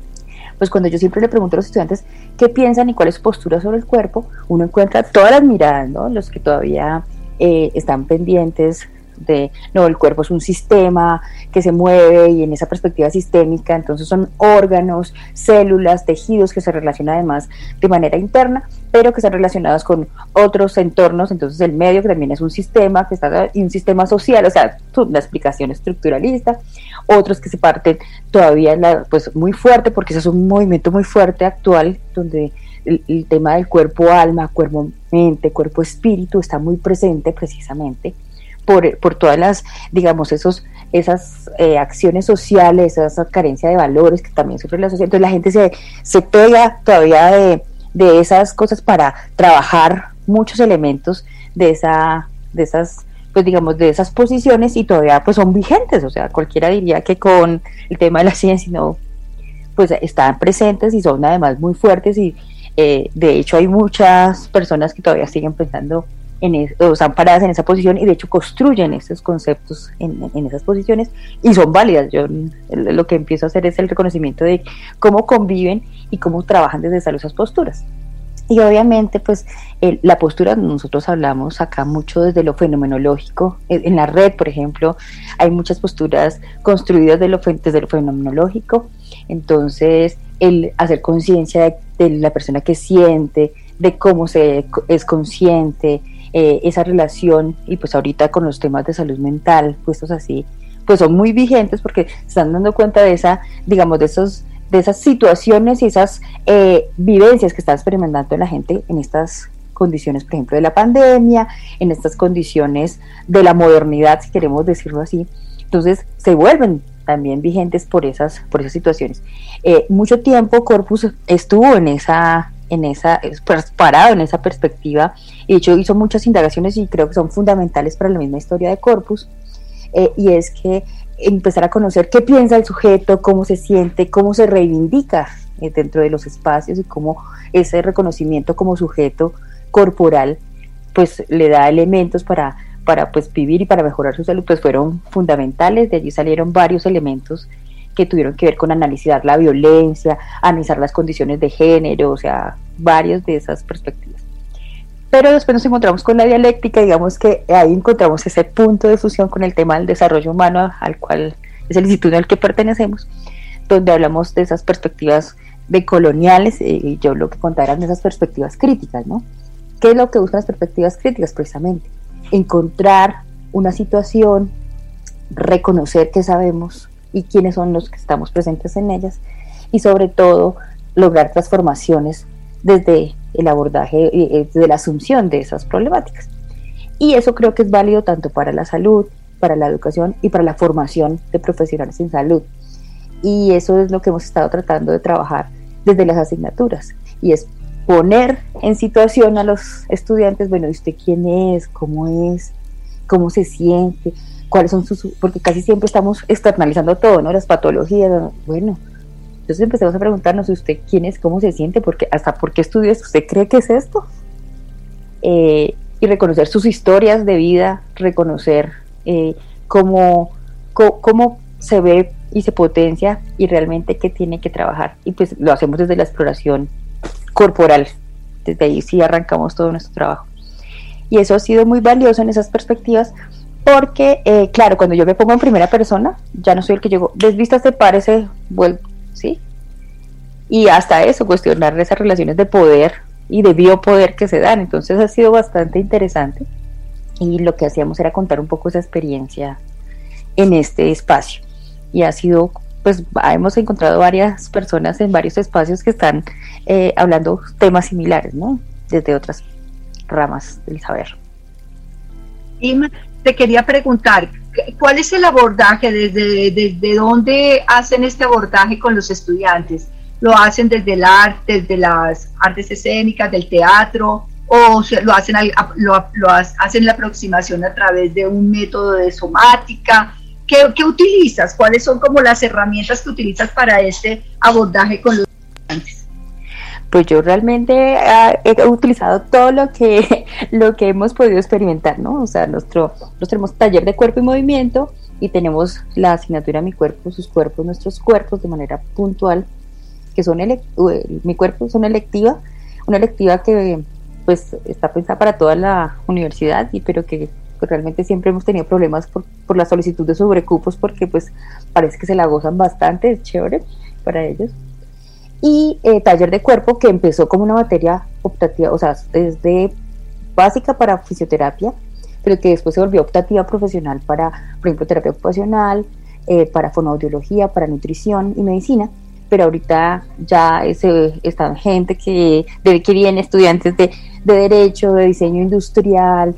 pues cuando yo siempre le pregunto a los estudiantes qué piensan y cuál es su postura sobre el cuerpo, uno encuentra todas las miradas, ¿no? Los que todavía eh, están pendientes de, no, el cuerpo es un sistema que se mueve, y en esa perspectiva sistémica entonces son órganos, células, tejidos que se relacionan además de manera interna, pero que están relacionados con otros entornos, entonces el medio que también es un sistema, que está, y un sistema social, o sea, una explicación estructuralista. Otros que se parten todavía la, pues muy fuerte, porque eso es un movimiento muy fuerte actual, donde el, el tema del cuerpo-alma, cuerpo-mente, cuerpo-espíritu está muy presente precisamente por, por todas las, digamos, esos, esas eh, acciones sociales, esa carencia de valores que también sufre la sociedad. Entonces la gente se, se pega todavía de, de esas cosas para trabajar muchos elementos de esa, de esas, pues digamos, de esas posiciones, y todavía pues son vigentes. O sea, cualquiera diría que con el tema de la ciencia, no, pues están presentes y son además muy fuertes, y eh, de hecho hay muchas personas que todavía siguen pensando en eso, o están paradas en esa posición, y de hecho construyen esos conceptos en, en esas posiciones, y son válidas. Yo lo que empiezo a hacer es el reconocimiento de cómo conviven y cómo trabajan desde esas posturas. Y obviamente pues el, la postura, nosotros hablamos acá mucho desde lo fenomenológico. En la red, por ejemplo, hay muchas posturas construidas de lo, desde lo fenomenológico. Entonces el hacer conciencia de, de la persona que siente, de cómo se es consciente, eh, esa relación, y pues ahorita con los temas de salud mental puestos así, pues son muy vigentes, porque se están dando cuenta de esa, digamos, de esos de esas situaciones y esas eh, vivencias que está experimentando la gente en estas condiciones, por ejemplo, de la pandemia, en estas condiciones de la modernidad, si queremos decirlo así. Entonces se vuelven también vigentes por esas, por esas situaciones. Eh, mucho tiempo Corpus estuvo en esa, en esa, pues, parado en esa perspectiva, y de hecho hizo muchas indagaciones y creo que son fundamentales para la misma historia de Corpus, eh, y es que empezar a conocer qué piensa el sujeto, cómo se siente, cómo se reivindica eh, dentro de los espacios, y cómo ese reconocimiento como sujeto corporal pues le da elementos para, para pues vivir y para mejorar su salud, pues fueron fundamentales. De allí salieron varios elementos que tuvieron que ver con analizar la violencia, analizar las condiciones de género, o sea, varias de esas perspectivas. Pero después nos encontramos con la dialéctica, digamos que ahí encontramos ese punto de fusión con el tema del desarrollo humano, al cual es el instituto al que pertenecemos, donde hablamos de esas perspectivas decoloniales, eh, y yo lo que contaba eran esas perspectivas críticas, ¿no? ¿Qué es lo que buscan las perspectivas críticas? Precisamente encontrar una situación, reconocer qué sabemos y quiénes son los que estamos presentes en ellas, y sobre todo lograr transformaciones desde el abordaje, desde la asunción de esas problemáticas. Y eso creo que es válido tanto para la salud, para la educación y para la formación de profesionales en salud. Y eso es lo que hemos estado tratando de trabajar desde las asignaturas, y es poner en situación a los estudiantes, bueno, ¿y usted quién es? ¿Cómo es? ¿Cómo se siente? ¿Cuáles son sus...? Porque casi siempre estamos externalizando todo, ¿no? Las patologías, bueno, entonces empezamos a preguntarnos, ¿usted quién es? ¿Cómo se siente? Porque hasta ¿por qué estudia esto? ¿Usted cree que es esto? Eh, y reconocer sus historias de vida, reconocer eh, cómo, cómo, cómo se ve y se potencia, y realmente qué tiene que trabajar. Y pues lo hacemos desde la exploración corporal, desde ahí sí arrancamos todo nuestro trabajo. Y eso ha sido muy valioso en esas perspectivas, porque, eh, claro, cuando yo me pongo en primera persona, ya no soy el que llegó, desvistas te parece, vuelvo, ¿sí? Y hasta eso, cuestionar esas relaciones de poder y de biopoder que se dan. Entonces ha sido bastante interesante, y lo que hacíamos era contar un poco esa experiencia en este espacio, y ha sido, pues hemos encontrado varias personas en varios espacios que están eh, hablando temas similares, ¿no? Desde otras ramas del saber. Ima, te quería preguntar, ¿cuál es el abordaje? ¿Desde, desde dónde hacen este abordaje con los estudiantes? ¿Lo hacen desde el arte, desde las artes escénicas, del teatro, o lo hacen, lo, lo hacen la aproximación a través de un método de somática? ¿Qué, ¿Qué utilizas? ¿Cuáles son como las herramientas que utilizas para este abordaje con los estudiantes? Pues yo realmente uh, he utilizado todo lo que lo que hemos podido experimentar, ¿no? O sea, nuestro, nosotros tenemos taller de cuerpo y movimiento, y tenemos la asignatura Mi Cuerpo, Sus Cuerpos, Nuestros Cuerpos, de manera puntual, que son elect Mi Cuerpo es una electiva, una electiva que pues está pensada para toda la universidad, y pero que pues, realmente siempre hemos tenido problemas por, por la solicitud de sobrecupos, porque pues parece que se la gozan bastante, es chévere para ellos. Y eh, taller de cuerpo, que empezó como una materia optativa, o sea, desde básica para fisioterapia, pero que después se volvió optativa profesional para, por ejemplo, terapia ocupacional, eh, para fonoaudiología, para nutrición y medicina. Pero ahorita ya ese, están gente que, de, que viene, estudiantes de, de derecho, de diseño industrial,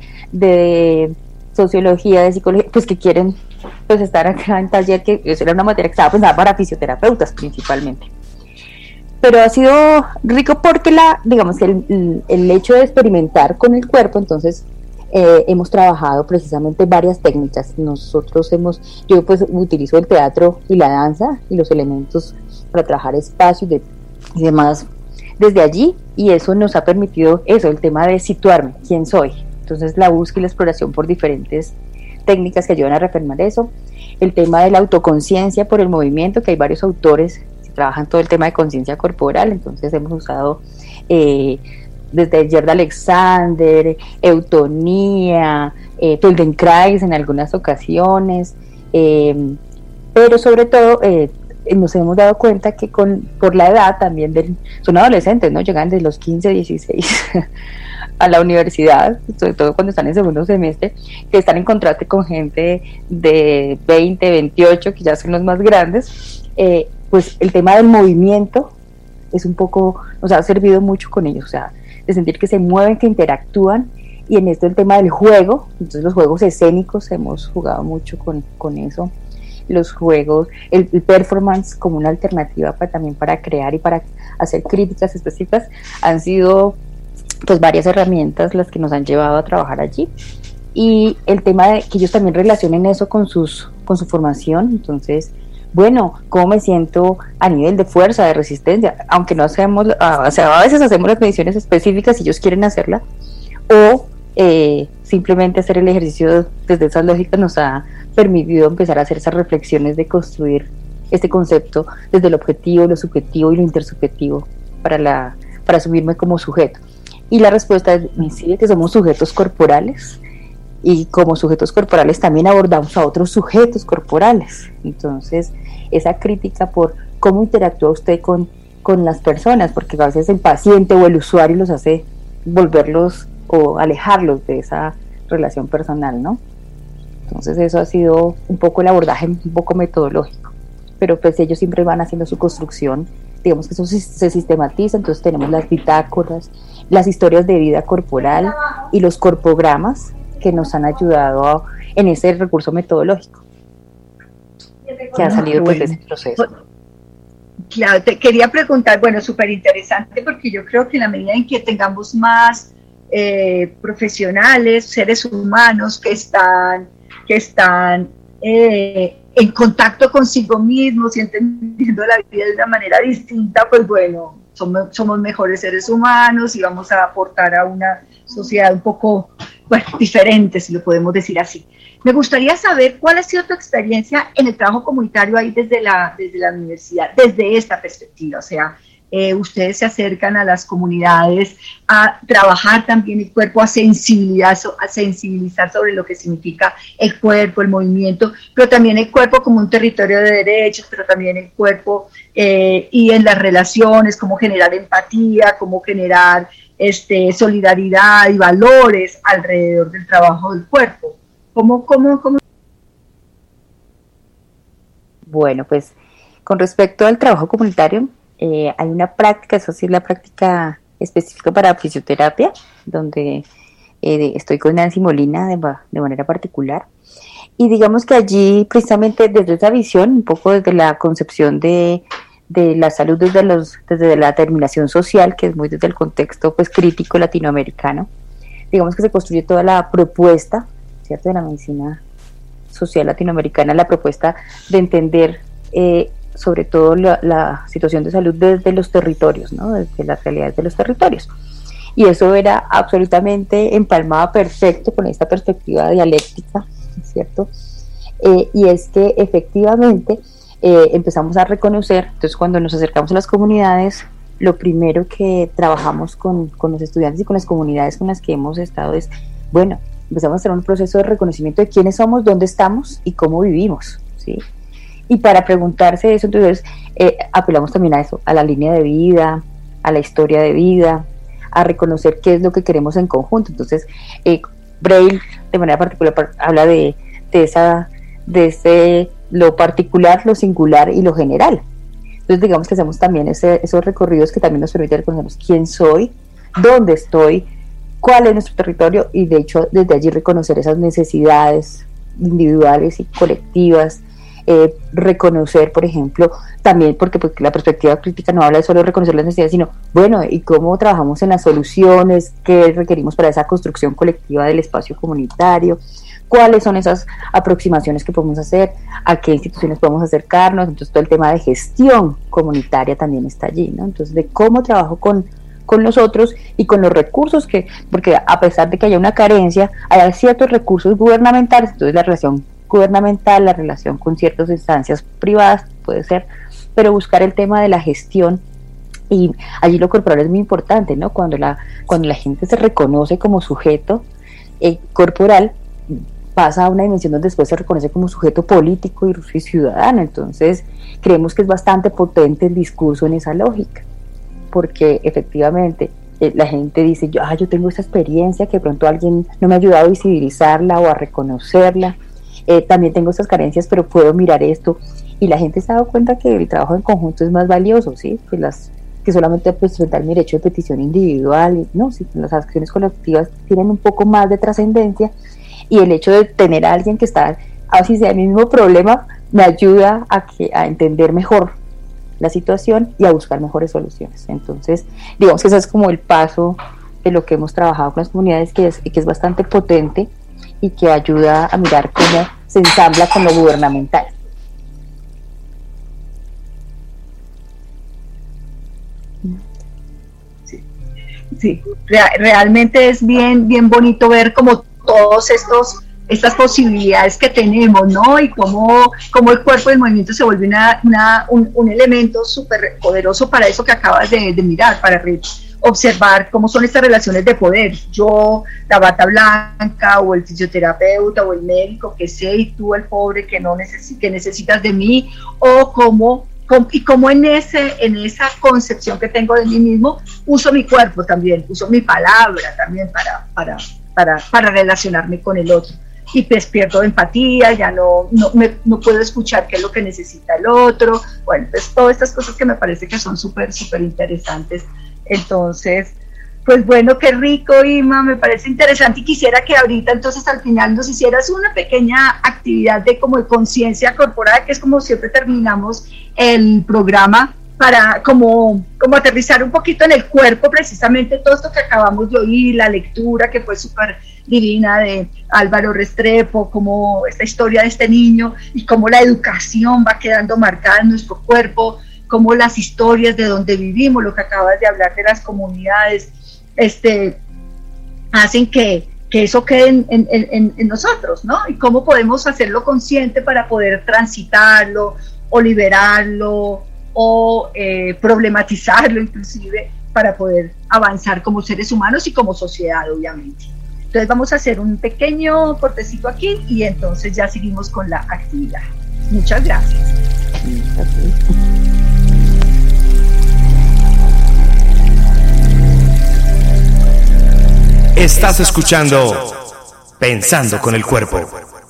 de sociología, de psicología, pues que quieren pues estar acá en taller, que eso era una materia que estaba pensada para fisioterapeutas principalmente. Pero ha sido rico porque la, digamos, el, el hecho de experimentar con el cuerpo, entonces eh, hemos trabajado precisamente varias técnicas. Nosotros hemos, yo pues utilizo el teatro y la danza y los elementos para trabajar espacios de, y demás desde allí, y eso nos ha permitido eso, el tema de situarme, quién soy. Entonces la búsqueda y la exploración por diferentes técnicas que ayudan a reafirmar eso. El tema de la autoconciencia por el movimiento, que hay varios autores trabajan todo el tema de conciencia corporal, entonces hemos usado eh, desde Gerd Alexander, eutonía, eh, Feldenkrais en algunas ocasiones, eh, pero sobre todo eh, nos hemos dado cuenta que con por la edad también del, son adolescentes, ¿no? Llegan desde los quince, dieciséis a la universidad, sobre todo cuando están en segundo semestre, que están en contraste con gente de veinte, veintiocho, que ya son los más grandes. eh, pues el tema del movimiento es un poco, nos ha servido mucho con ellos, o sea, de sentir que se mueven, que interactúan, y en esto el tema del juego, entonces los juegos escénicos, hemos jugado mucho con, con eso, los juegos, el, el performance como una alternativa para, también para crear y para hacer críticas específicas, han sido pues varias herramientas las que nos han llevado a trabajar allí. Y el tema de que ellos también relacionen eso con sus con su formación, entonces, bueno, ¿cómo me siento a nivel de fuerza, de resistencia? Aunque no hacemos, o sea, a veces hacemos las mediciones específicas si ellos quieren hacerla, o eh, simplemente hacer el ejercicio desde esas lógicas nos ha permitido empezar a hacer esas reflexiones de construir este concepto desde el objetivo, lo subjetivo y lo intersubjetivo para, la, para asumirme como sujeto. Y la respuesta es sí, que somos sujetos corporales, y como sujetos corporales también abordamos a otros sujetos corporales. Entonces, esa crítica por cómo interactúa usted con, con las personas, porque a veces el paciente o el usuario los hace volverlos o alejarlos de esa relación personal, ¿no? Entonces eso ha sido un poco el abordaje, un poco metodológico, pero pues ellos siempre van haciendo su construcción, digamos que eso se sistematiza, entonces tenemos las bitácoras, las historias de vida corporal y los corpogramas que nos han ayudado a, en ese recurso metodológico que ha salido pues, de ese proceso. Claro, te quería preguntar, bueno, súper interesante, porque yo creo que en la medida en que tengamos más eh, profesionales, seres humanos que están, que están eh, en contacto consigo mismos y entendiendo la vida de una manera distinta, pues bueno, somos, somos mejores seres humanos y vamos a aportar a una sociedad un poco, bueno, diferente, si lo podemos decir así. Me gustaría saber cuál ha sido tu experiencia en el trabajo comunitario ahí desde la, desde la universidad, desde esta perspectiva, o sea, eh, ustedes se acercan a las comunidades a trabajar también el cuerpo, a sensibilizar, a sensibilizar sobre lo que significa el cuerpo, el movimiento, pero también el cuerpo como un territorio de derechos, pero también el cuerpo eh, y en las relaciones, cómo generar empatía, cómo generar este, solidaridad y valores alrededor del trabajo del cuerpo. ¿Cómo, cómo, cómo? Bueno, pues con respecto al trabajo comunitario, eh, hay una práctica, eso sí es la práctica específica para fisioterapia, donde eh, estoy con Nancy Molina de, de manera particular, y digamos que allí precisamente desde esa visión, un poco desde la concepción de, de la salud desde, los, desde la determinación social, que es muy desde el contexto pues crítico latinoamericano, digamos que se construye toda la propuesta, ¿cierto?, de la medicina social latinoamericana, la propuesta de entender eh, sobre todo la, la situación de salud desde los territorios, ¿no?, desde las realidades de los territorios. Y eso era absolutamente empalmado perfecto con esta perspectiva dialéctica, ¿cierto? Eh, y es que efectivamente eh, empezamos a reconocer, entonces cuando nos acercamos a las comunidades, lo primero que trabajamos con, con los estudiantes y con las comunidades con las que hemos estado es, bueno, empezamos a hacer un proceso de reconocimiento de quiénes somos, dónde estamos y cómo vivimos, ¿sí? Y para preguntarse eso, entonces eh, apelamos también a eso, a la línea de vida, a la historia de vida, a reconocer qué es lo que queremos en conjunto. Entonces, eh, Braille, de manera particular, habla de, de esa, de ese, lo particular, lo singular y lo general. Entonces, digamos que hacemos también ese, esos recorridos que también nos permiten reconocernos quién soy, dónde estoy, cuál es nuestro territorio, y de hecho desde allí reconocer esas necesidades individuales y colectivas, eh, reconocer, por ejemplo, también porque, porque la perspectiva crítica no habla de solo reconocer las necesidades, sino, bueno, y cómo trabajamos en las soluciones, qué requerimos para esa construcción colectiva del espacio comunitario, cuáles son esas aproximaciones que podemos hacer, a qué instituciones podemos acercarnos. Entonces todo el tema de gestión comunitaria también está allí, ¿no? Entonces de cómo trabajo con con los otros y con los recursos que, porque a pesar de que haya una carencia, hay ciertos recursos gubernamentales, entonces la relación gubernamental, la relación con ciertas instancias privadas puede ser, pero buscar el tema de la gestión, y allí lo corporal es muy importante, ¿no? Cuando la, cuando la gente se reconoce como sujeto eh, corporal, pasa a una dimensión donde después se reconoce como sujeto político y ciudadano. Entonces creemos que es bastante potente el discurso en esa lógica, porque efectivamente eh, la gente dice, yo, ah, yo tengo esa experiencia que de pronto alguien no me ha ayudado a visibilizarla o a reconocerla, eh, también tengo esas carencias, pero puedo mirar esto, y la gente se ha dado cuenta que el trabajo en conjunto es más valioso, ¿sí? Que, las, que solamente pues, presentar mi derecho de petición individual, ¿no? Sí, las acciones colectivas tienen un poco más de trascendencia, y el hecho de tener a alguien que está, así sea el mismo problema, me ayuda a, que, a entender mejor la situación y a buscar mejores soluciones. Entonces, digamos que ese es como el paso de lo que hemos trabajado con las comunidades, que es, que es bastante potente y que ayuda a mirar cómo se ensambla con lo gubernamental. Sí, sí. Real, realmente es bien, bien bonito ver como todos estos estas posibilidades que tenemos, ¿no? Y cómo, cómo el cuerpo del movimiento se vuelve una, una, un, un elemento súper poderoso para eso que acabas de, de mirar, para re, observar cómo son estas relaciones de poder. Yo, la bata blanca, o el fisioterapeuta, o el médico que sé, y tú, el pobre que, no necesi que necesitas de mí, o cómo, cómo, y cómo en, ese, en esa concepción que tengo de mí mismo, uso mi cuerpo también, uso mi palabra también para, para, para, para relacionarme con el otro. Y pues pierdo empatía, ya no, no, me, no puedo escuchar qué es lo que necesita el otro. Bueno, pues todas estas cosas que me parece que son súper, súper interesantes. Entonces, pues bueno, qué rico, Ima, me parece interesante, y quisiera que ahorita entonces al final nos hicieras una pequeña actividad de como de conciencia corporal, que es como siempre terminamos el programa, para como, como aterrizar un poquito en el cuerpo, precisamente todo esto que acabamos de oír, la lectura que fue súper divina de Álvaro Restrepo, como esta historia de este niño y cómo la educación va quedando marcada en nuestro cuerpo, cómo las historias de donde vivimos, lo que acabas de hablar de las comunidades, este, hacen que, que eso quede en, en, en, en nosotros, ¿no? Y cómo podemos hacerlo consciente para poder transitarlo o liberarlo o eh, problematizarlo inclusive, para poder avanzar como seres humanos y como sociedad, obviamente. Entonces vamos a hacer un pequeño cortecito aquí y entonces ya seguimos con la actividad. Muchas gracias. Estás escuchando Pensando con el Cuerpo.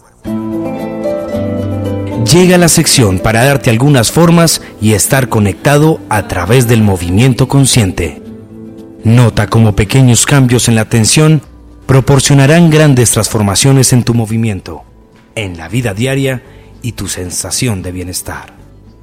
Llega la sección para darte algunas formas y estar conectado a través del movimiento consciente. Nota cómo pequeños cambios en la atención proporcionarán grandes transformaciones en tu movimiento, en la vida diaria y tu sensación de bienestar.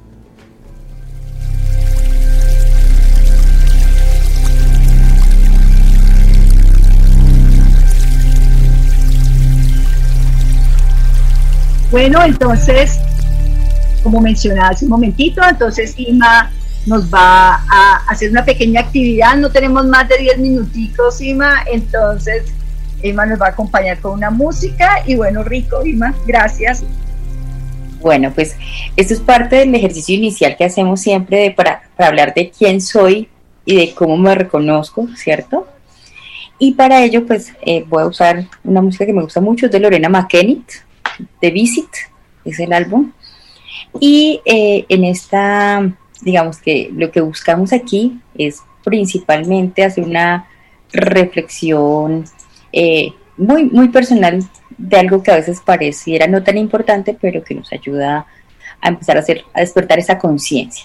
Bueno, entonces, como mencionaba hace un momentito, entonces Ima nos va a hacer una pequeña actividad, no tenemos más de diez minuticos, Ima, entonces Ima nos va a acompañar con una música y bueno, rico, Ima, gracias. Bueno, pues esto es parte del ejercicio inicial que hacemos siempre de, para, para hablar de quién soy y de cómo me reconozco, ¿cierto? Y para ello, pues eh, voy a usar una música que me gusta mucho, es de Lorena McKennitt, de Visit, es el álbum. Y eh, en esta, digamos que lo que buscamos aquí es principalmente hacer una reflexión eh, muy, muy personal de algo que a veces pareciera no tan importante, pero que nos ayuda a empezar a, hacer, a despertar esa conciencia.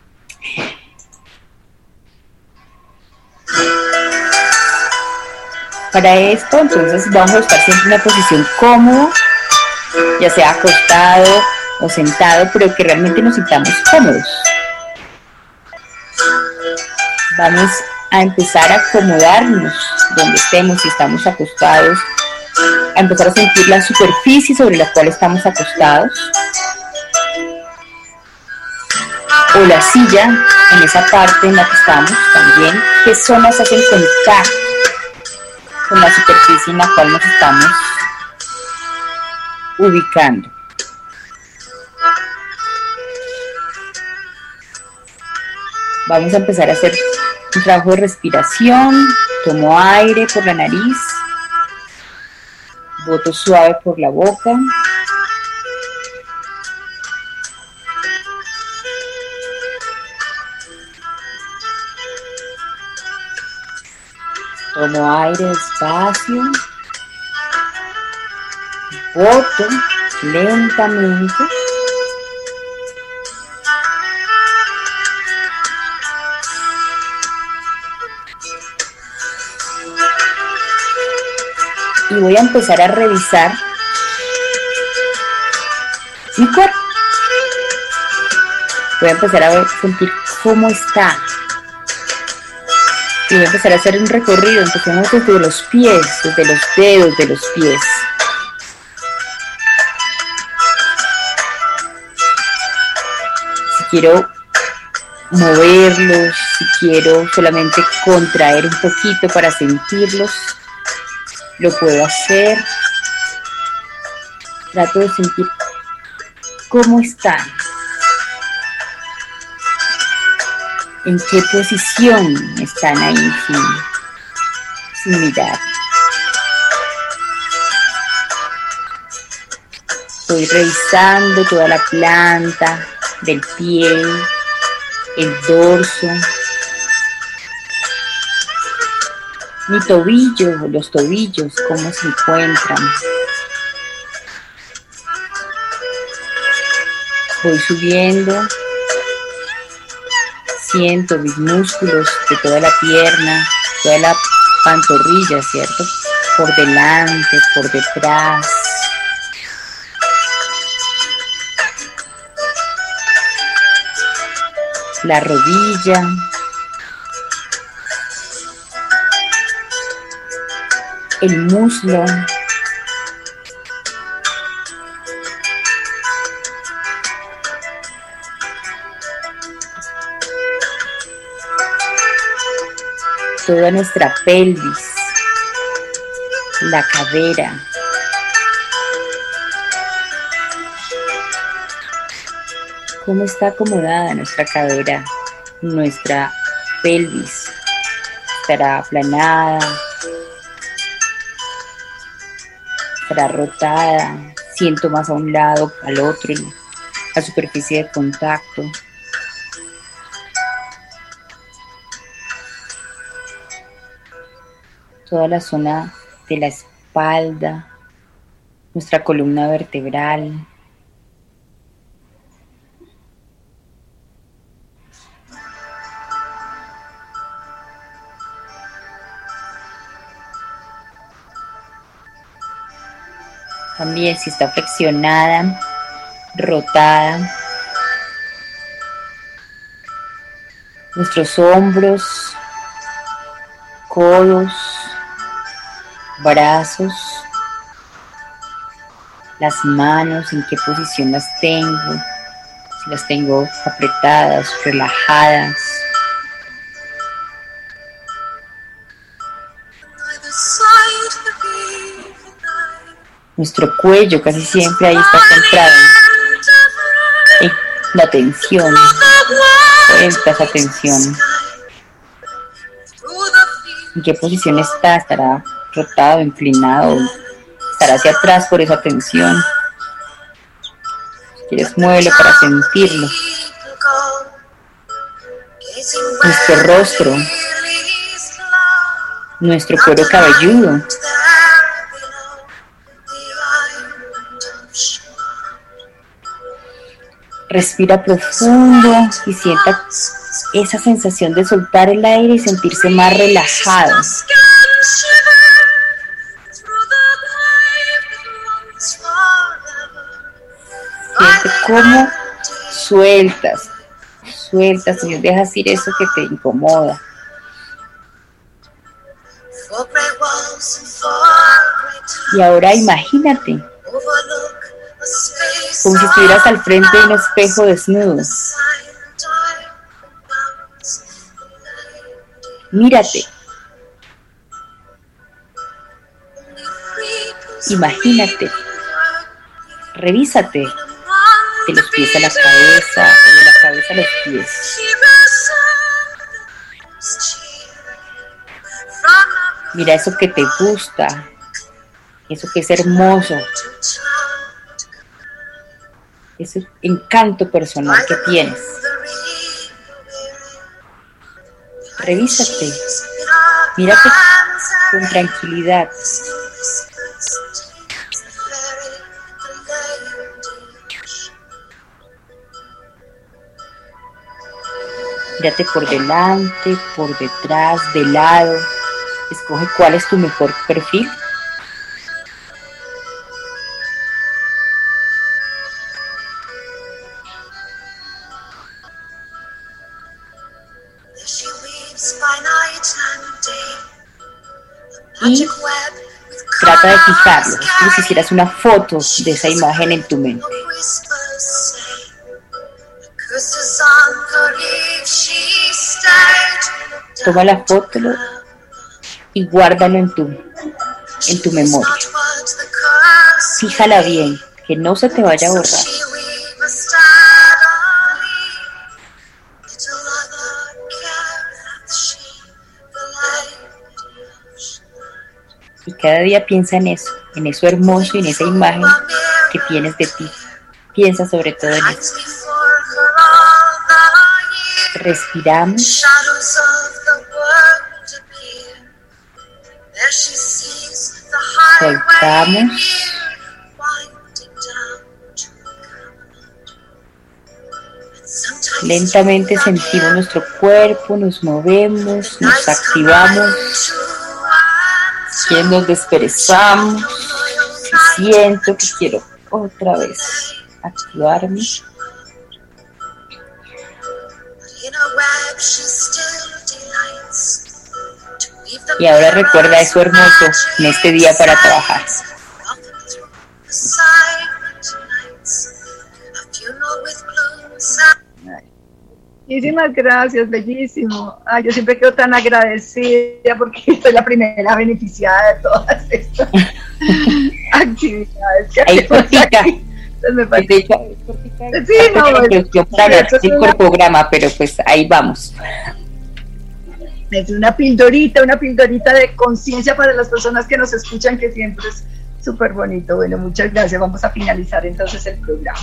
Para esto, entonces, vamos a buscar siempre una posición cómoda, ya sea acostado o sentado, pero que realmente nos sintamos cómodos. Vamos a empezar a acomodarnos donde estemos, si estamos acostados, a empezar a sentir la superficie sobre la cual estamos acostados, o la silla, en esa parte en la que estamos también, qué zonas hacen contacto con la superficie en la cual nos estamos ubicando. Vamos a empezar a hacer un trabajo de respiración. Tomo aire por la nariz, boto suave por la boca. Tomo aire despacio. Boto lentamente. Y voy a empezar a revisar mi cuerpo. Voy a empezar a ver, sentir cómo está. Y voy a empezar a hacer un recorrido. Empecemos desde los pies, desde los dedos de los pies. Si quiero moverlos, si quiero solamente contraer un poquito para sentirlos, lo puedo hacer. Trato de sentir cómo están, en qué posición están ahí sin, sin mirar. Estoy revisando toda la planta del pie, el dorso, mi tobillo, los tobillos, cómo se encuentran. Voy subiendo, siento mis músculos de toda la pierna, toda la pantorrilla, ¿cierto? Por delante, por detrás. La rodilla. El muslo. Toda nuestra pelvis, la cadera, cómo está acomodada nuestra cadera, nuestra pelvis, estará aplanada, estará rotada, siento más a un lado, al otro, la superficie de contacto. Toda la zona de la espalda, nuestra columna vertebral. También si está flexionada, rotada. Nuestros hombros, codos, brazos, las manos, en qué posición las tengo, si las tengo apretadas, relajadas. Nuestro cuello casi siempre ahí está centrado en la tensión, suelta esa tensión. ¿En qué posición está? ¿Estará rotado, inclinado? ¿Estará hacia atrás por esa tensión? Si quieres, muévelo para sentirlo. Nuestro rostro, nuestro cuero cabelludo. Respira profundo y sienta esa sensación de soltar el aire y sentirse más relajado. Siente cómo sueltas, sueltas y dejas ir eso que te incomoda. Y ahora imagínate como si estuvieras al frente de un espejo desnudo. Mírate. Imagínate. Revísate. De los pies a la cabeza o de la cabeza a los pies. Mira eso que te gusta. Eso que es hermoso. Ese encanto personal que tienes. Revísate. Mírate con tranquilidad. Mírate por delante, por detrás, de lado. Escoge cuál es tu mejor perfil. Y trata de fijarlo, es como si hicieras una foto de esa imagen en tu mente. Toma la foto y guárdalo en tu, en tu memoria. Fíjala bien, que no se te vaya a borrar. Y cada día piensa en eso, en eso hermoso y en esa imagen que tienes de ti. Piensa sobre todo en eso. Respiramos. Soltamos. Lentamente sentimos nuestro cuerpo, nos movemos, nos activamos. Que nos desperezamos. Siento que quiero otra vez activarme. Y ahora recuerda eso hermoso en este día para trabajar. Muchísimas gracias, bellísimo. Ay, yo siempre quedo tan agradecida porque soy la primera beneficiada de todas estas actividades que Ahí cortica. Me parece... De hecho, es cortica. Sí, no, es, yo para el una... programa, pero pues ahí vamos. Es una pildorita, una pildorita de conciencia para las personas que nos escuchan, que siempre es súper bonito. Bueno, muchas gracias. Vamos a finalizar entonces el programa.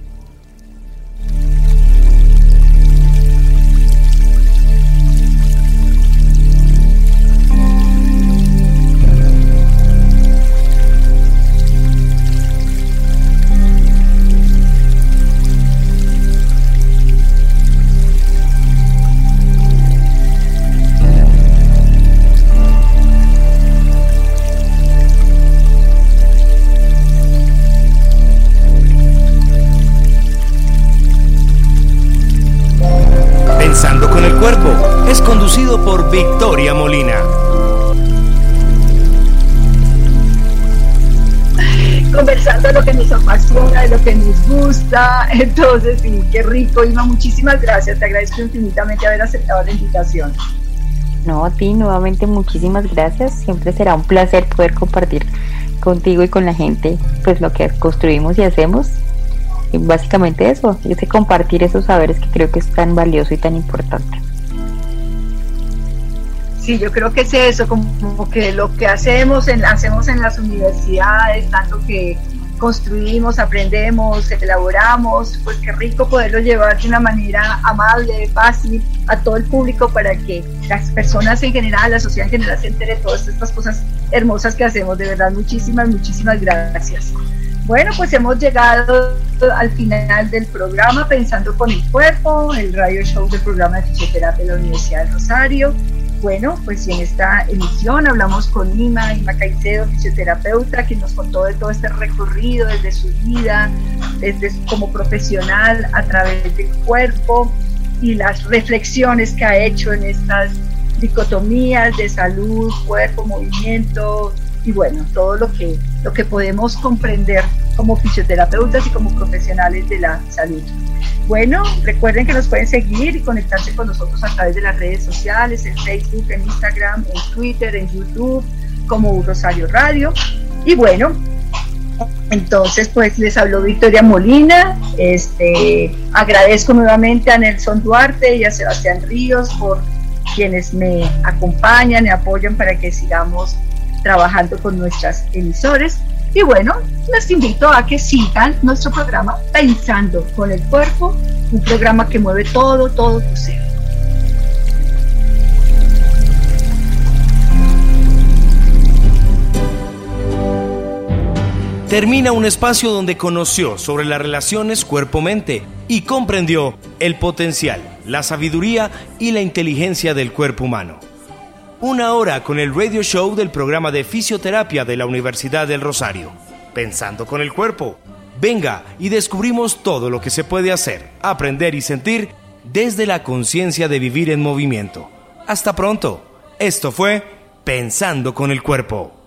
Pensando con el cuerpo es conducido por Victoria Molina. Conversando de lo que nos apasiona, de lo que nos gusta. Entonces, sí, qué rico, Ima, muchísimas gracias. Te agradezco infinitamente haber aceptado la invitación. No, a ti nuevamente muchísimas gracias. Siempre será un placer poder compartir contigo y con la gente pues lo que construimos y hacemos. Y básicamente eso, ese compartir esos saberes que creo que es tan valioso y tan importante. Sí, yo creo que es eso, como que lo que hacemos en, hacemos en las universidades, tanto que construimos, aprendemos, elaboramos, pues qué rico poderlo llevar de una manera amable, fácil, a todo el público para que las personas en general, la sociedad en general se entere de todas estas cosas hermosas que hacemos. De verdad, muchísimas, muchísimas gracias. Bueno, pues hemos llegado al final del programa Pensando con el Cuerpo, el radio show del programa de fisioterapia de la Universidad de Rosario. Bueno, pues en esta emisión hablamos con Ima, Ima Caicedo, fisioterapeuta, que nos contó de todo este recorrido desde su vida, desde como profesional a través del cuerpo y las reflexiones que ha hecho en estas dicotomías de salud, cuerpo, movimiento, y bueno, todo lo que, lo que podemos comprender como fisioterapeutas y como profesionales de la salud. Bueno, recuerden que nos pueden seguir y conectarse con nosotros a través de las redes sociales, en Facebook, en Instagram, en Twitter, en YouTube, como Rosario Radio. Y bueno, entonces pues les habló Victoria Molina. Este, agradezco nuevamente a Nelson Duarte y a Sebastián Ríos por quienes me acompañan y apoyan para que sigamos trabajando con nuestras emisores. Y bueno, les invito a que sigan nuestro programa Pensando con el Cuerpo, un programa que mueve todo, todo tu ser. Termina un espacio donde conoció sobre las relaciones cuerpo-mente y comprendió el potencial, la sabiduría y la inteligencia del cuerpo humano. Una hora con el radio show del programa de fisioterapia de la Universidad del Rosario. Pensando con el Cuerpo. Venga y descubrimos todo lo que se puede hacer, aprender y sentir desde la conciencia de vivir en movimiento. Hasta pronto. Esto fue Pensando con el Cuerpo.